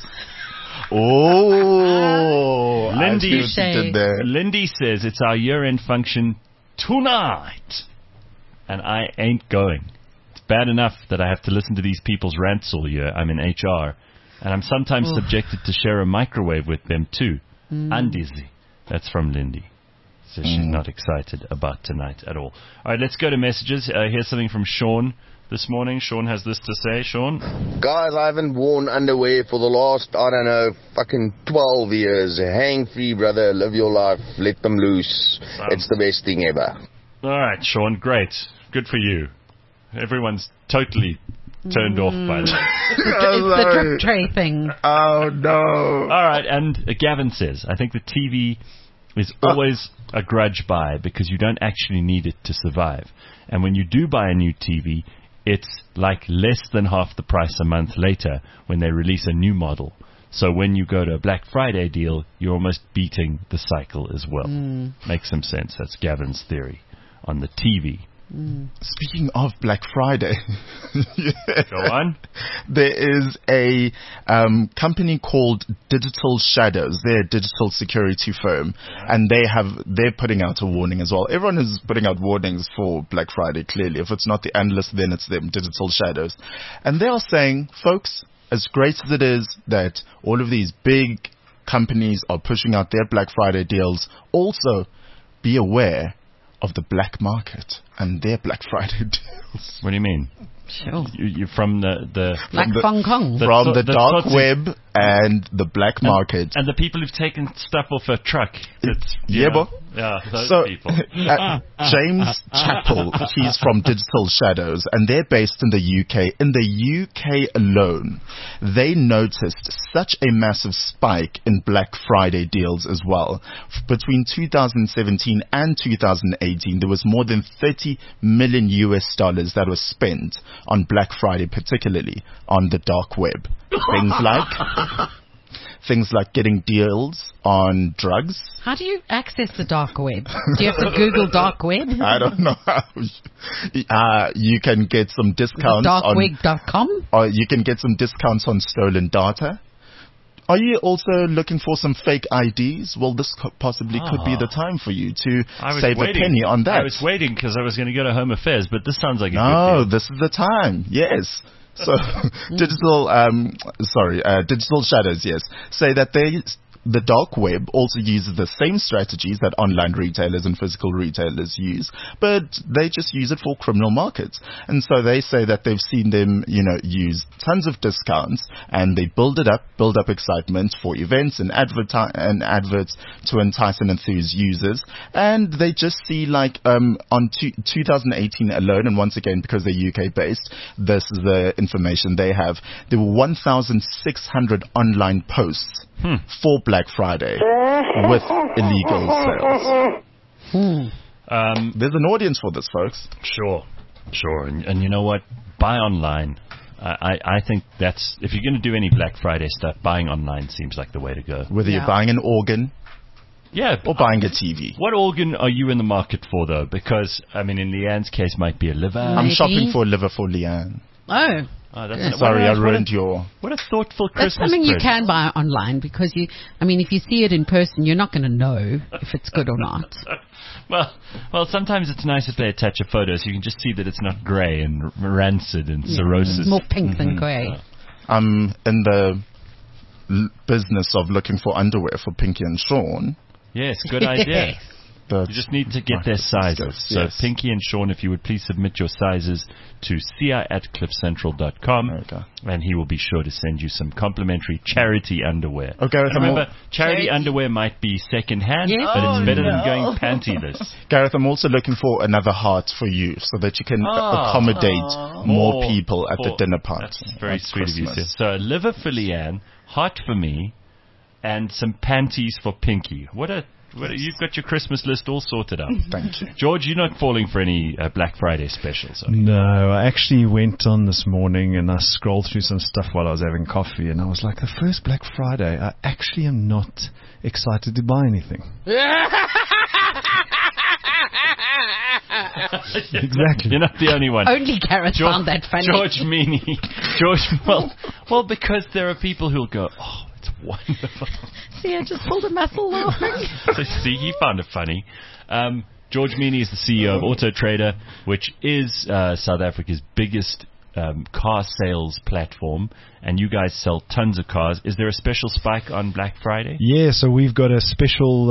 Oh, Lindy says it's our year-end function tonight, and I ain't going. It's bad enough that I have to listen to these people's rants all year. I'm in HR, and I'm sometimes subjected to share a microwave with them too. Andizzy. That's from Lindy. So she's not excited about tonight at all. All right, let's go to messages. Here's something from Sean this morning. Sean has this to say. Sean? Guys, I haven't worn underwear for the last, I don't know, fucking 12 years. Hang free, brother. Live your life. Let them loose. It's the best thing ever. All right, Sean. Great. Good for you. Everyone's totally turned off by that. It's the drip tray thing. Oh, no. All right, and Gavin says, I think the TV is always a grudge buy because you don't actually need it to survive. And when you do buy a new TV, it's like less than half the price a month later when they release a new model. So when you go to a Black Friday deal, you're almost beating the cycle as well. Makes some sense. That's Gavin's theory on the TV. Speaking of Black Friday, Go on. There is a company called Digital Shadows. They're a digital security firm, and they're putting out a warning as well. Everyone is putting out warnings for Black Friday. Clearly, if it's not the analyst, then it's them. Digital Shadows, and they are saying, folks, as great as it is that all of these big companies are pushing out their Black Friday deals, also be aware of the black market and their Black Friday deals. What do you mean? Sure. You're from the Like Hong Kong. From the dark web and the black market. And the people who've taken stuff off a truck. Those people. James Chappell, he's from Digital Shadows, and they're based in the UK. In the UK alone, they noticed such a massive spike in Black Friday deals as well. Between 2017 and 2018, there was more than $30 million that was spent on Black Friday, particularly on the dark web. Things like getting deals on drugs. How do you access the dark web? Do you have to Google dark web? I don't know how. You can get some discounts on darkweb.com? Or you can get some discounts on stolen data. Are you also looking for some fake IDs? Well, this possibly could be the time for you to save a penny on that. I was waiting because I was going to go to Home Affairs, but this sounds like a good deal. This is the time. Yes. So, Digital Shadows, yes, say that the dark web also uses the same strategies that online retailers and physical retailers use, but they just use it for criminal markets. And so they say that they've seen them, use tons of discounts, and they build up excitement for events and adverts to entice and enthuse users. And they just see on 2018 alone, and once again, because they're UK based, this is the information they have. There were 1,600 online posts for Black Friday with illegal sales. There's an audience for this, folks. Sure. And you know what? Buy online. I think that's, if you're going to do any Black Friday stuff, buying online seems like the way to go. Whether you're buying an organ, or buying a TV. What organ are you in the market for, though? Because, I mean, in Leanne's case, might be a liver. I'm shopping for a liver for Leanne. Oh. Sorry, I ruined your... What a thoughtful Christmas That's something present. you can buy online because if you see it in person, you're not going to know if it's good or not. Well, sometimes it's nice if they attach a photo so you can just see that it's not grey and rancid and cirrhosis. It's more pink than grey. I'm in the business of looking for underwear for Pinky and Sean. Yes, good idea. You just need to get their sizes. So, yes. Pinky and Sean, if you would please submit your sizes to cia@cliffcentral.com, and he will be sure to send you some complimentary charity underwear. Gareth, remember, charity underwear might be second-hand, but it's better than going pantyless. Gareth, I'm also looking for another heart for you so that you can accommodate more people at the dinner party. That's very sweet of you, sir. So, a liver for Leanne, heart for me, and some panties for Pinky. You've got your Christmas list all sorted out. Thank you. George, you're not falling for any Black Friday specials, are you? No, I actually went on this morning and I scrolled through some stuff while I was having coffee, and I was like, the first Black Friday, I actually am not excited to buy anything. Exactly. You're not the only one. Only Gareth found that funny. George Meany. Well, because there are people who'll go, oh, it's wonderful. See, I just pulled a muscle laughing. So, see, he found it funny. George Meany is the CEO of Auto Trader, which is South Africa's biggest car sales platform, and you guys sell tons of cars. Is there a special spike on Black Friday? Yeah, so we've got a special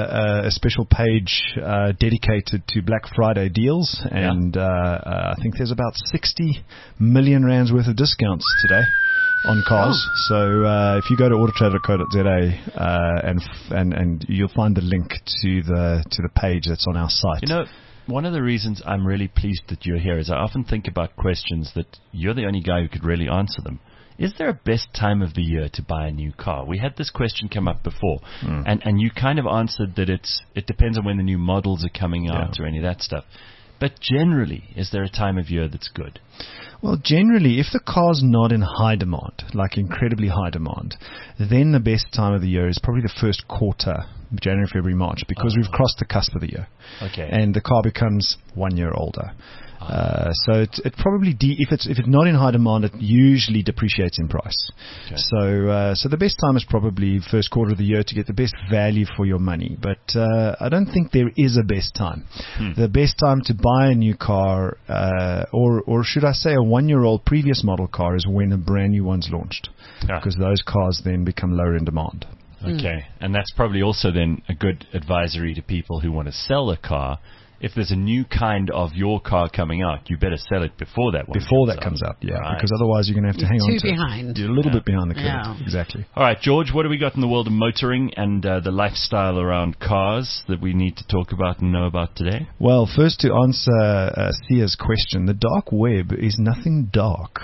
page dedicated to Black Friday deals, and I think there's about 60 million rands worth of discounts today on cars. So if you go to autotrader.co.za and you'll find the link to the page that's on our site. You know, one of the reasons I'm really pleased that you're here is I often think about questions that you're the only guy who could really answer them. Is there a best time of the year to buy a new car? We had this question come up before, and you kind of answered that it depends on when the new models are coming out or any of that stuff. But generally, is there a time of year that's good? Well, generally, if the car's not in high demand, like incredibly high demand, then the best time of the year is probably the first quarter, January, February, March, because we've crossed the cusp of the year. Okay. And the car becomes 1 year older. So it probably if it's not in high demand, it usually depreciates in price. Okay. So the best time is probably first quarter of the year to get the best value for your money. But I don't think there is a best time. The best time to buy a new car, or should I say a 1 year old previous model car, is when a brand new one's launched, because those cars then become lower in demand. Okay, and that's probably also then a good advisory to people who want to sell a car. If there's a new kind of your car coming out, you better sell it before that one comes out, because otherwise you're going to have to hang on to behind. You're a little bit behind the curve. Exactly. All right, George, what do we got in the world of motoring and the lifestyle around cars that we need to talk about and know about today? Well, first to answer Sia's question, the dark web is nothing dark.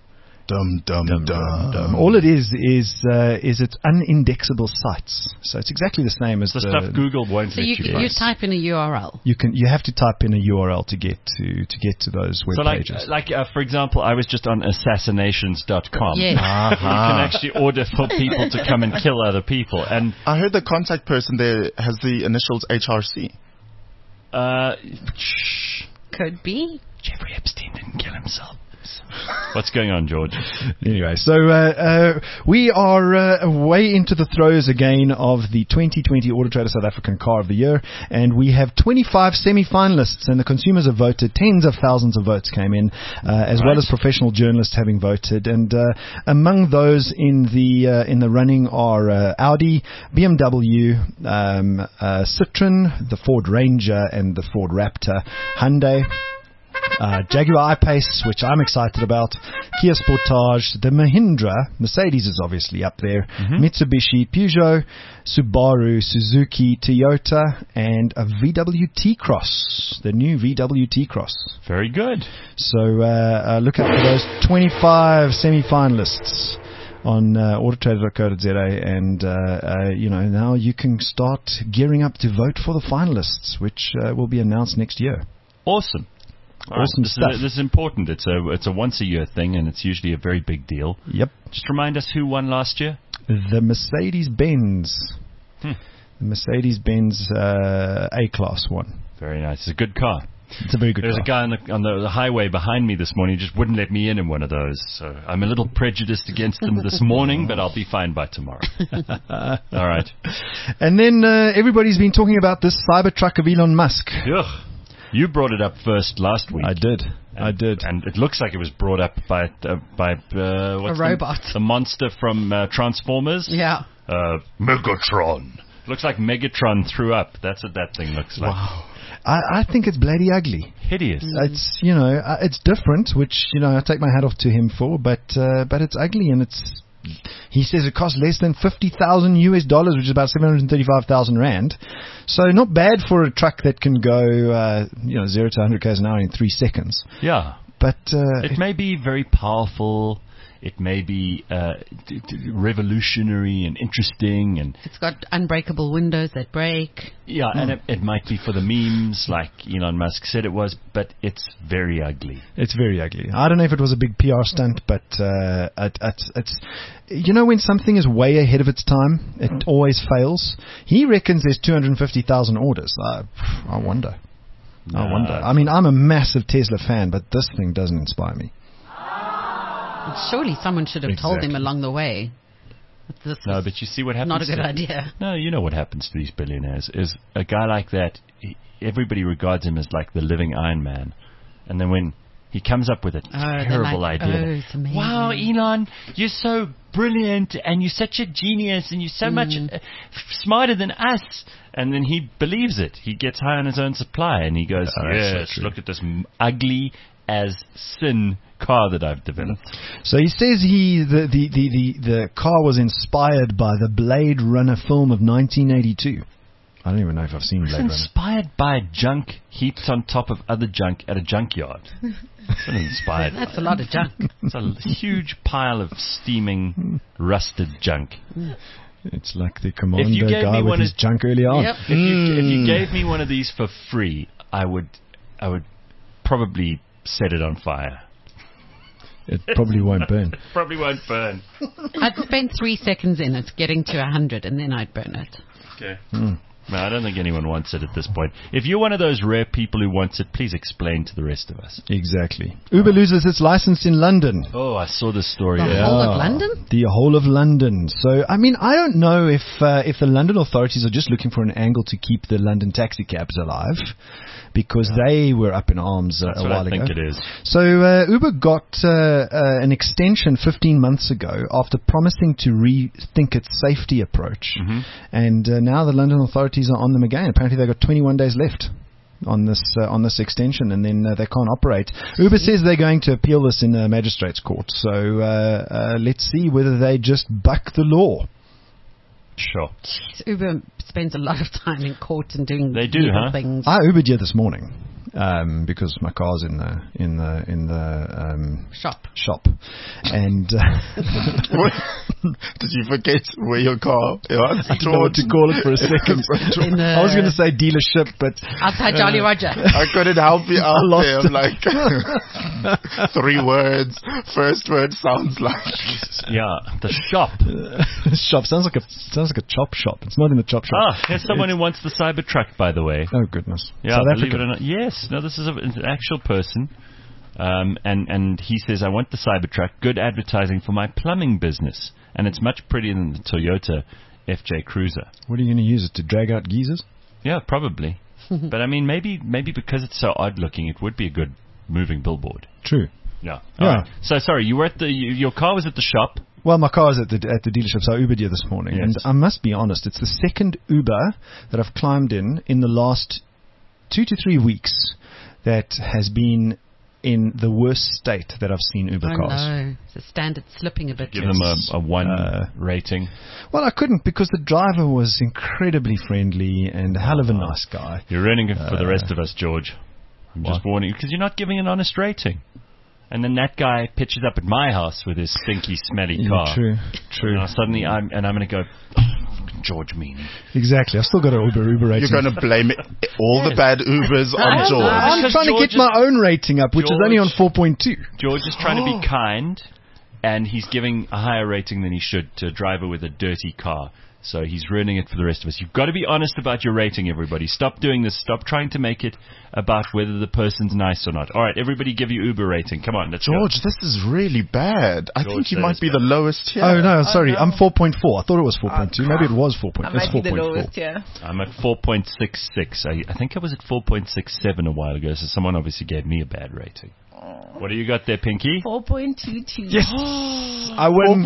Dum. All it is it's unindexable sites. So it's exactly the same as the stuff Google won't let you. So you type in a URL. You have to type in a URL to get to those web pages. For example, I was just on assassinations.com. Yes. You can actually order for people to come and kill other people. And I heard the contact person there has the initials HRC. Could be. Jeffrey Epstein didn't kill himself. What's going on, George? Anyway, so we are way into the throes again of the 2020 Auto Trader South African Car of the Year, and we have 25 semi-finalists, and the consumers have voted. Tens of thousands of votes came in, as well as professional journalists having voted. And among those in the running are Audi, BMW, Citroen, the Ford Ranger, and the Ford Raptor, Hyundai, Jaguar I-Pace, which I'm excited about, Kia Sportage, the Mahindra, Mercedes is obviously up there, Mitsubishi, Peugeot, Subaru, Suzuki, Toyota, and a VW T-Cross, the new VW T-Cross. Very good. So look out for those 25 semi-finalists on autotrader.co.za, and now you can start gearing up to vote for the finalists, which will be announced next year. Awesome. Awesome stuff. This is important. It's a once a year thing, and it's usually a very big deal. Yep. Just remind us who won last year. The Mercedes-Benz. The Mercedes-Benz A-Class one. Very nice. It's a good car. It's a very good There's car. a guy on the highway behind me this morning who just wouldn't let me in one of those. So I'm a little prejudiced against them this morning, but I'll be fine by tomorrow. All right. And then everybody's been talking about this Cybertruck of Elon Musk. Ugh. You brought it up first last week. I did. And it looks like it was brought up by what's a robot. The monster from Transformers? Yeah. Megatron. Looks like Megatron threw up. That's what that thing looks like. Wow. I think it's bloody ugly. Hideous. It's, it's different, which, I take my hat off to him for, but it's ugly, and he says it costs less than $50,000 which is about 735,000 rand. So not bad for a truck that can go, 0 to 100 km an hour in 3 seconds. Yeah. But it may be very powerful. It may be revolutionary and interesting, and it's got unbreakable windows that break. Yeah, and it might be for the memes, like Elon Musk said it was, but it's very ugly. It's very ugly. I don't know if it was a big PR stunt, but it's when something is way ahead of its time, it always fails. He reckons there's 250,000 orders. I wonder. I mean, I'm a massive Tesla fan, but this thing doesn't inspire me. Surely someone should have told him along the way. No, but you see what happens. Not a good idea. No, you know what happens to these billionaires is a guy like that. Everybody regards him as like the living Iron Man, and then when he comes up with a terrible idea, it's amazing. Wow, Elon, you're so brilliant, and you're such a genius, and you're so much smarter than us. And then he believes it. He gets high on his own supply, and he goes, "Yes, look at this ugly as sin car that I've developed." So he says the car was inspired by the Blade Runner film of 1982. I don't even know if I've seen Blade Runner. Inspired by junk heaped on top of other junk at a junkyard. That's not inspired. That's a lot of junk. It's a huge pile of steaming, rusted junk. It's like the Commando guy with his junk early on. Yep. If you gave me one of these for free, I would probably set it on fire. It probably won't burn. Probably won't burn. I'd spend 3 seconds in it, getting to 100, and then I'd burn it. Okay. No, I don't think anyone wants it at this point. If you're one of those rare people who wants it, please explain to the rest of us. Exactly. Uber loses its license in London. Oh, I saw this story. The whole of London? The whole of London. So, I mean, I don't know if the London authorities are just looking for an angle to keep the London taxi cabs alive, because they were up in arms a while ago. I think it is. So Uber got an extension 15 months ago after promising to rethink its safety approach. And now the London authorities are on them again. Apparently they've got 21 days left on this extension, and then they can't operate. Uber says they're going to appeal this in a magistrate's court. So let's see whether they just buck the law. Sure. Uber spends a lot of time in court and doing things. I Ubered here this morning because my car's in the shop, and did you forget where your car was? I don't know what to call it for a second. I was going to say dealership, but outside Jolly Roger. I couldn't help you out there. I'm like 3 words. First word sounds like the shop. Shop sounds like a chop shop. It's not in the chop shop. Here's someone who wants the Cybertruck, by the way. Oh goodness. Yeah, South believe Africa. it or not. Yes. No, this is an actual person. And he says, I want the Cybertruck, good advertising for my plumbing business. And it's much prettier than the Toyota FJ Cruiser. What are you going to use it to drag out geezers? Yeah, probably. But I mean, maybe because it's so odd looking, it would be a good moving billboard. True. Yeah. Yeah. Right. So sorry, you were at your car was at the shop. Well, my car is at the dealership, so I Ubered here this morning. Yes. And I must be honest, it's the second Uber that I've climbed in the last 2 to 3 weeks that has been in the worst state that I've seen Uber cars. No, the standard slipping a bit. Give them a 1 rating. Well, I couldn't, because the driver was incredibly friendly and a hell of a nice guy. You're ruining it for the rest of us, George. I'm just warning you, because you're not giving an honest rating. And then that guy pitches up at my house with his stinky, smelly car. True. And suddenly I'm going to go, George meaning? Exactly. I've still got an Uber rating. You're going to blame all the bad Ubers on George. I'm Because trying to George get my own rating up, which is only on George- 4.2. George is trying to be kind, and he's giving a higher rating than he should to a driver with a dirty car. So he's ruining it for the rest of us. You've got to be honest about your rating, everybody. Stop doing this. Stop trying to make it about whether the person's nice or not. All right, everybody give your Uber rating. Come on, let's George, this is really bad. I George think you says might be the lowest here. Oh, no, sorry. I'm 4.4. I thought it was 4.2. Maybe it was 4.4. I It's might be the 4.4. lowest, yeah. go. I'm at 4.66. I think I was at 4.67 a while ago, so someone obviously gave me a bad rating. What do you got there, Pinky? 4.22. Yes! I win.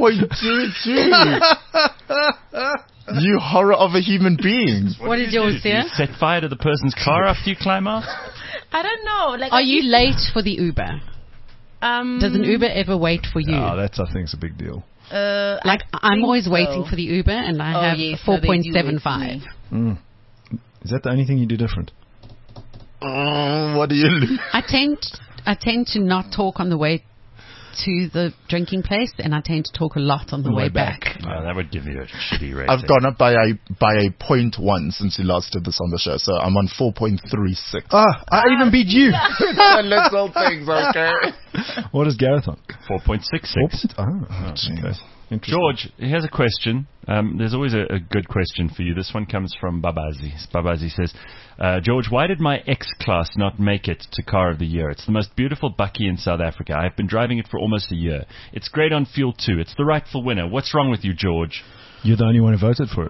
4.22. You horror of a human being. What did yours Do you say? set fire to the person's car after you climb out? I don't know. Like, Are you late for the Uber? Does an Uber ever wait for you? Oh, that's, I think, is a big deal. Like, I'm always waiting for the Uber, and I have yes, no, they do wait for 4.75. me. Is that the only thing you do different? What do you lose? I tend to not talk on the way to the drinking place, and I tend to talk a lot on the way back. Oh, that would give you a shitty rating. I've gone up by a 0.1 since you last did this on the show, so I'm on 4.36. I even beat you. Little things, okay? What is Gareth on? 4.66. Okay. Interesting. George, here's a question. There's always a good question for you. This one comes from Babazi. Babazi says, George, why did my X-Class not make it to Car of the Year? It's the most beautiful Bucky in South Africa. I've been driving it for almost a year. It's great on fuel too. It's the rightful winner. What's wrong with you, George? You're the only one who voted for it.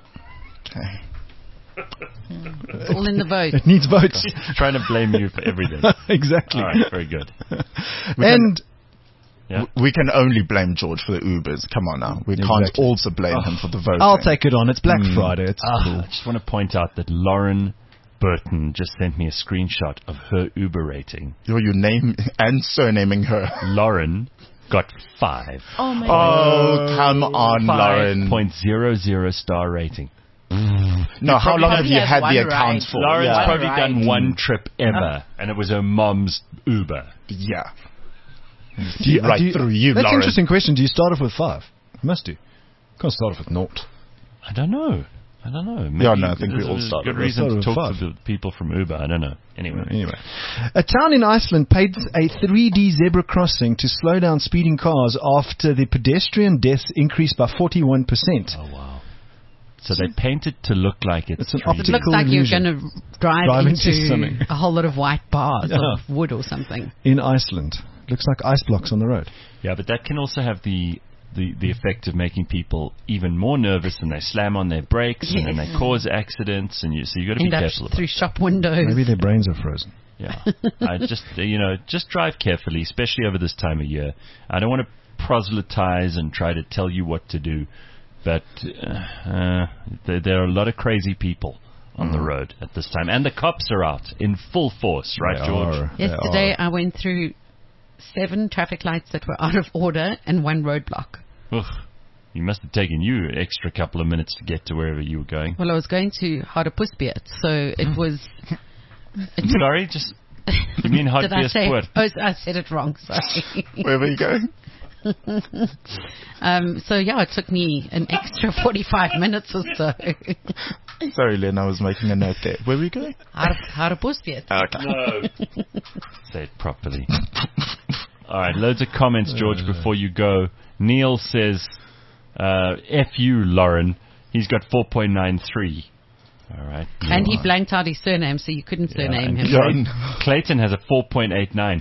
It's all in the vote. It needs votes. Trying to blame you for everything. Exactly. All right, very good. And Yeah. We can only blame George for the Ubers. Come on now. We can't Exactly. also blame him for the voting. I'll take it on. It's Black Friday. It's cool. I just want to point out that Lauren Burton just sent me a screenshot of her Uber rating. Your name and surnaming her. Lauren got 5. Oh, my God. Oh, come on, Lauren. 5.00 star rating. No, how long have probably you has had the one account ride. for? Lauren's Yeah. probably Right. done one trip ever, and it was her mom's Uber. Yeah. Do you, Right through you, That's an Lauren. interesting question. Do you start off with 5? You must do. You can't start off with 0. I don't know. Maybe Yeah, no, I think we there's all a started good with reason to started with talk 5. to the people from Uber. I don't know. Anyway. A town in Iceland paid a 3D zebra crossing to slow down speeding cars after the pedestrian deaths increased by 41%. Oh, wow. So they painted to look like it's an 3D. It looks like illusion. you're going to drive into into something. a whole lot of white bars Yeah. of wood or something. In Iceland. Looks like ice blocks on the road. Yeah, but that can also have the effect of making people even more nervous, and they slam on their brakes, and then they cause accidents, and so you got to be End up careful about through shop windows. Maybe their brains are frozen. Yeah, I just drive carefully, especially over this time of year. I don't want to proselytize and try to tell you what to do, but there are a lot of crazy people on the road at this time, and the cops are out in full force, right, They George? are. Yesterday, I went through 7 traffic lights that were out of order and 1 roadblock. Ugh. You must have taken you an extra couple of minutes to get to wherever you were going. Well, I was going to Hardepussbeert, so it was... Sorry, just... You mean Did I say? Hartbeespoort? Oh, I said it wrong. Sorry. Where were you going? So yeah, it took me an extra 45 minutes or so. Sorry, Lynn, I was making a note there. Where were you going? Hardepussbeert. Okay. No. Say it properly. All right, loads of comments, George, before you go. Neil says, F you, Lauren. He's got 4.93. All right. And he blanked out his surname, so you couldn't surname him. Clayton has a 4.89.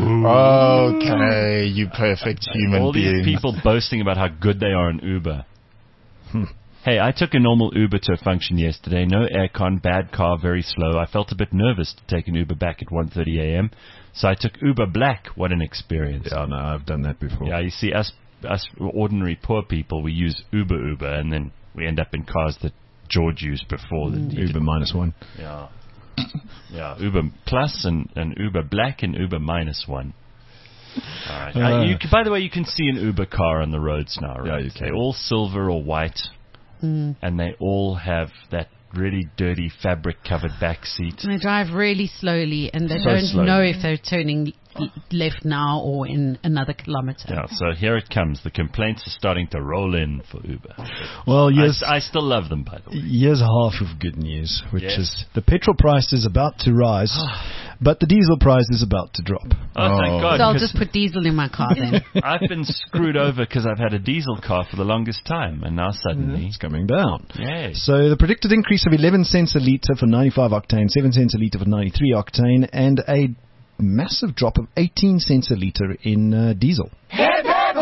Okay, you perfect human All being. these people boasting about how good they are on Uber. Hey, I took a normal Uber to a function yesterday. No aircon, bad car, very slow. I felt a bit nervous to take an Uber back at 1:30 a.m., so I took Uber Black. What an experience. Yeah, no, I've done that before. Yeah, you see, us ordinary poor people, we use Uber, and then we end up in cars that George used before. Uber -1. Yeah. Yeah, Uber Plus and Uber Black and Uber -1. All right. By the way, you can see an Uber car on the roads now, right? Yeah, you can. They're all silver or white, and they all have that really dirty fabric-covered back seat. And they drive really slowly, and they So don't slowly. know if they're turning left now or in another kilometer. Yeah, so here it comes. The complaints are starting to roll in for Uber. Well, yes. I still love them, by the way. Here's half of good news, which Yes. is the petrol price is about to rise, but the diesel price is about to drop. Oh, thank God. So I'll 'cause just put diesel in my car then. I've been screwed over because I've had a diesel car for the longest time, and now suddenly... It's coming down. Yay. So the predicted increase of 11 cents a litre for 95 octane, 7 cents a litre for 93 octane, and a massive drop of 18 cents a litre in diesel. Hip hip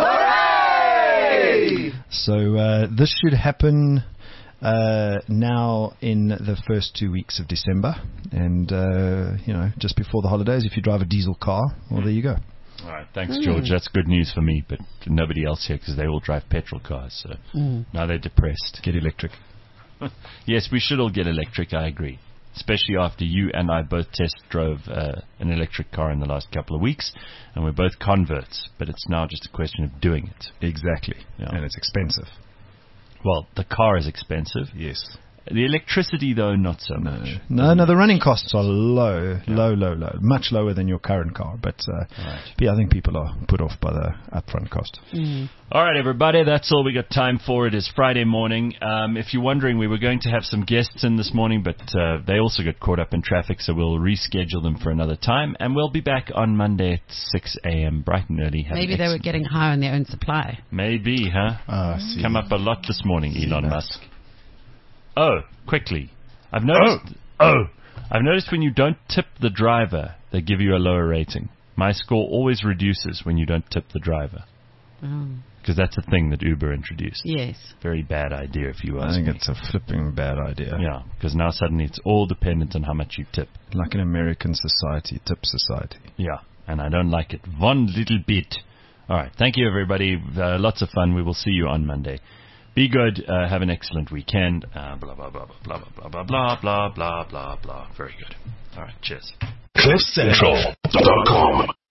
hooray! So this should happen now in the first 2 weeks of December, and just before the holidays. If you drive a diesel car, well, there you go. All right, thanks, George. That's good news for me, but nobody else here because they all drive petrol cars. So now they're depressed. Get electric. Yes, we should all get electric. I agree. Especially after you and I both test drove an electric car in the last couple of weeks, and we're both converts. But it's now just a question of doing it. Exactly. Yeah. And it's expensive. Well, the car is expensive. Yes. The electricity, though, not so much. No, the running costs are low. Much lower than your current car. But yeah, I think people are put off by the upfront cost. All right, everybody, that's all we got time for. It is Friday morning. If you're wondering, we were going to have some guests in this morning, but they also got caught up in traffic, so we'll reschedule them for another time. And we'll be back on Monday at 6 a.m. bright and early. Maybe they were getting high on their own supply. Maybe, huh? Come up a lot this morning, Elon Musk. Oh, quickly. I've noticed when you don't tip the driver, they give you a lower rating. My score always reduces when you don't tip the driver. Because that's a thing that Uber introduced. Yes. Very bad idea, if you ask I think me. it's a flipping bad idea. Yeah, because now suddenly it's all dependent on how much you tip. Like an American society, tip society. Yeah, and I don't like it one little bit. All right, thank you, everybody. Lots of fun. We will see you on Monday. Be good. Have an excellent weekend. Blah, blah, blah, blah, blah, blah, blah, blah, blah, blah, blah, blah. Very good. All right, cheers. CliffCentral.com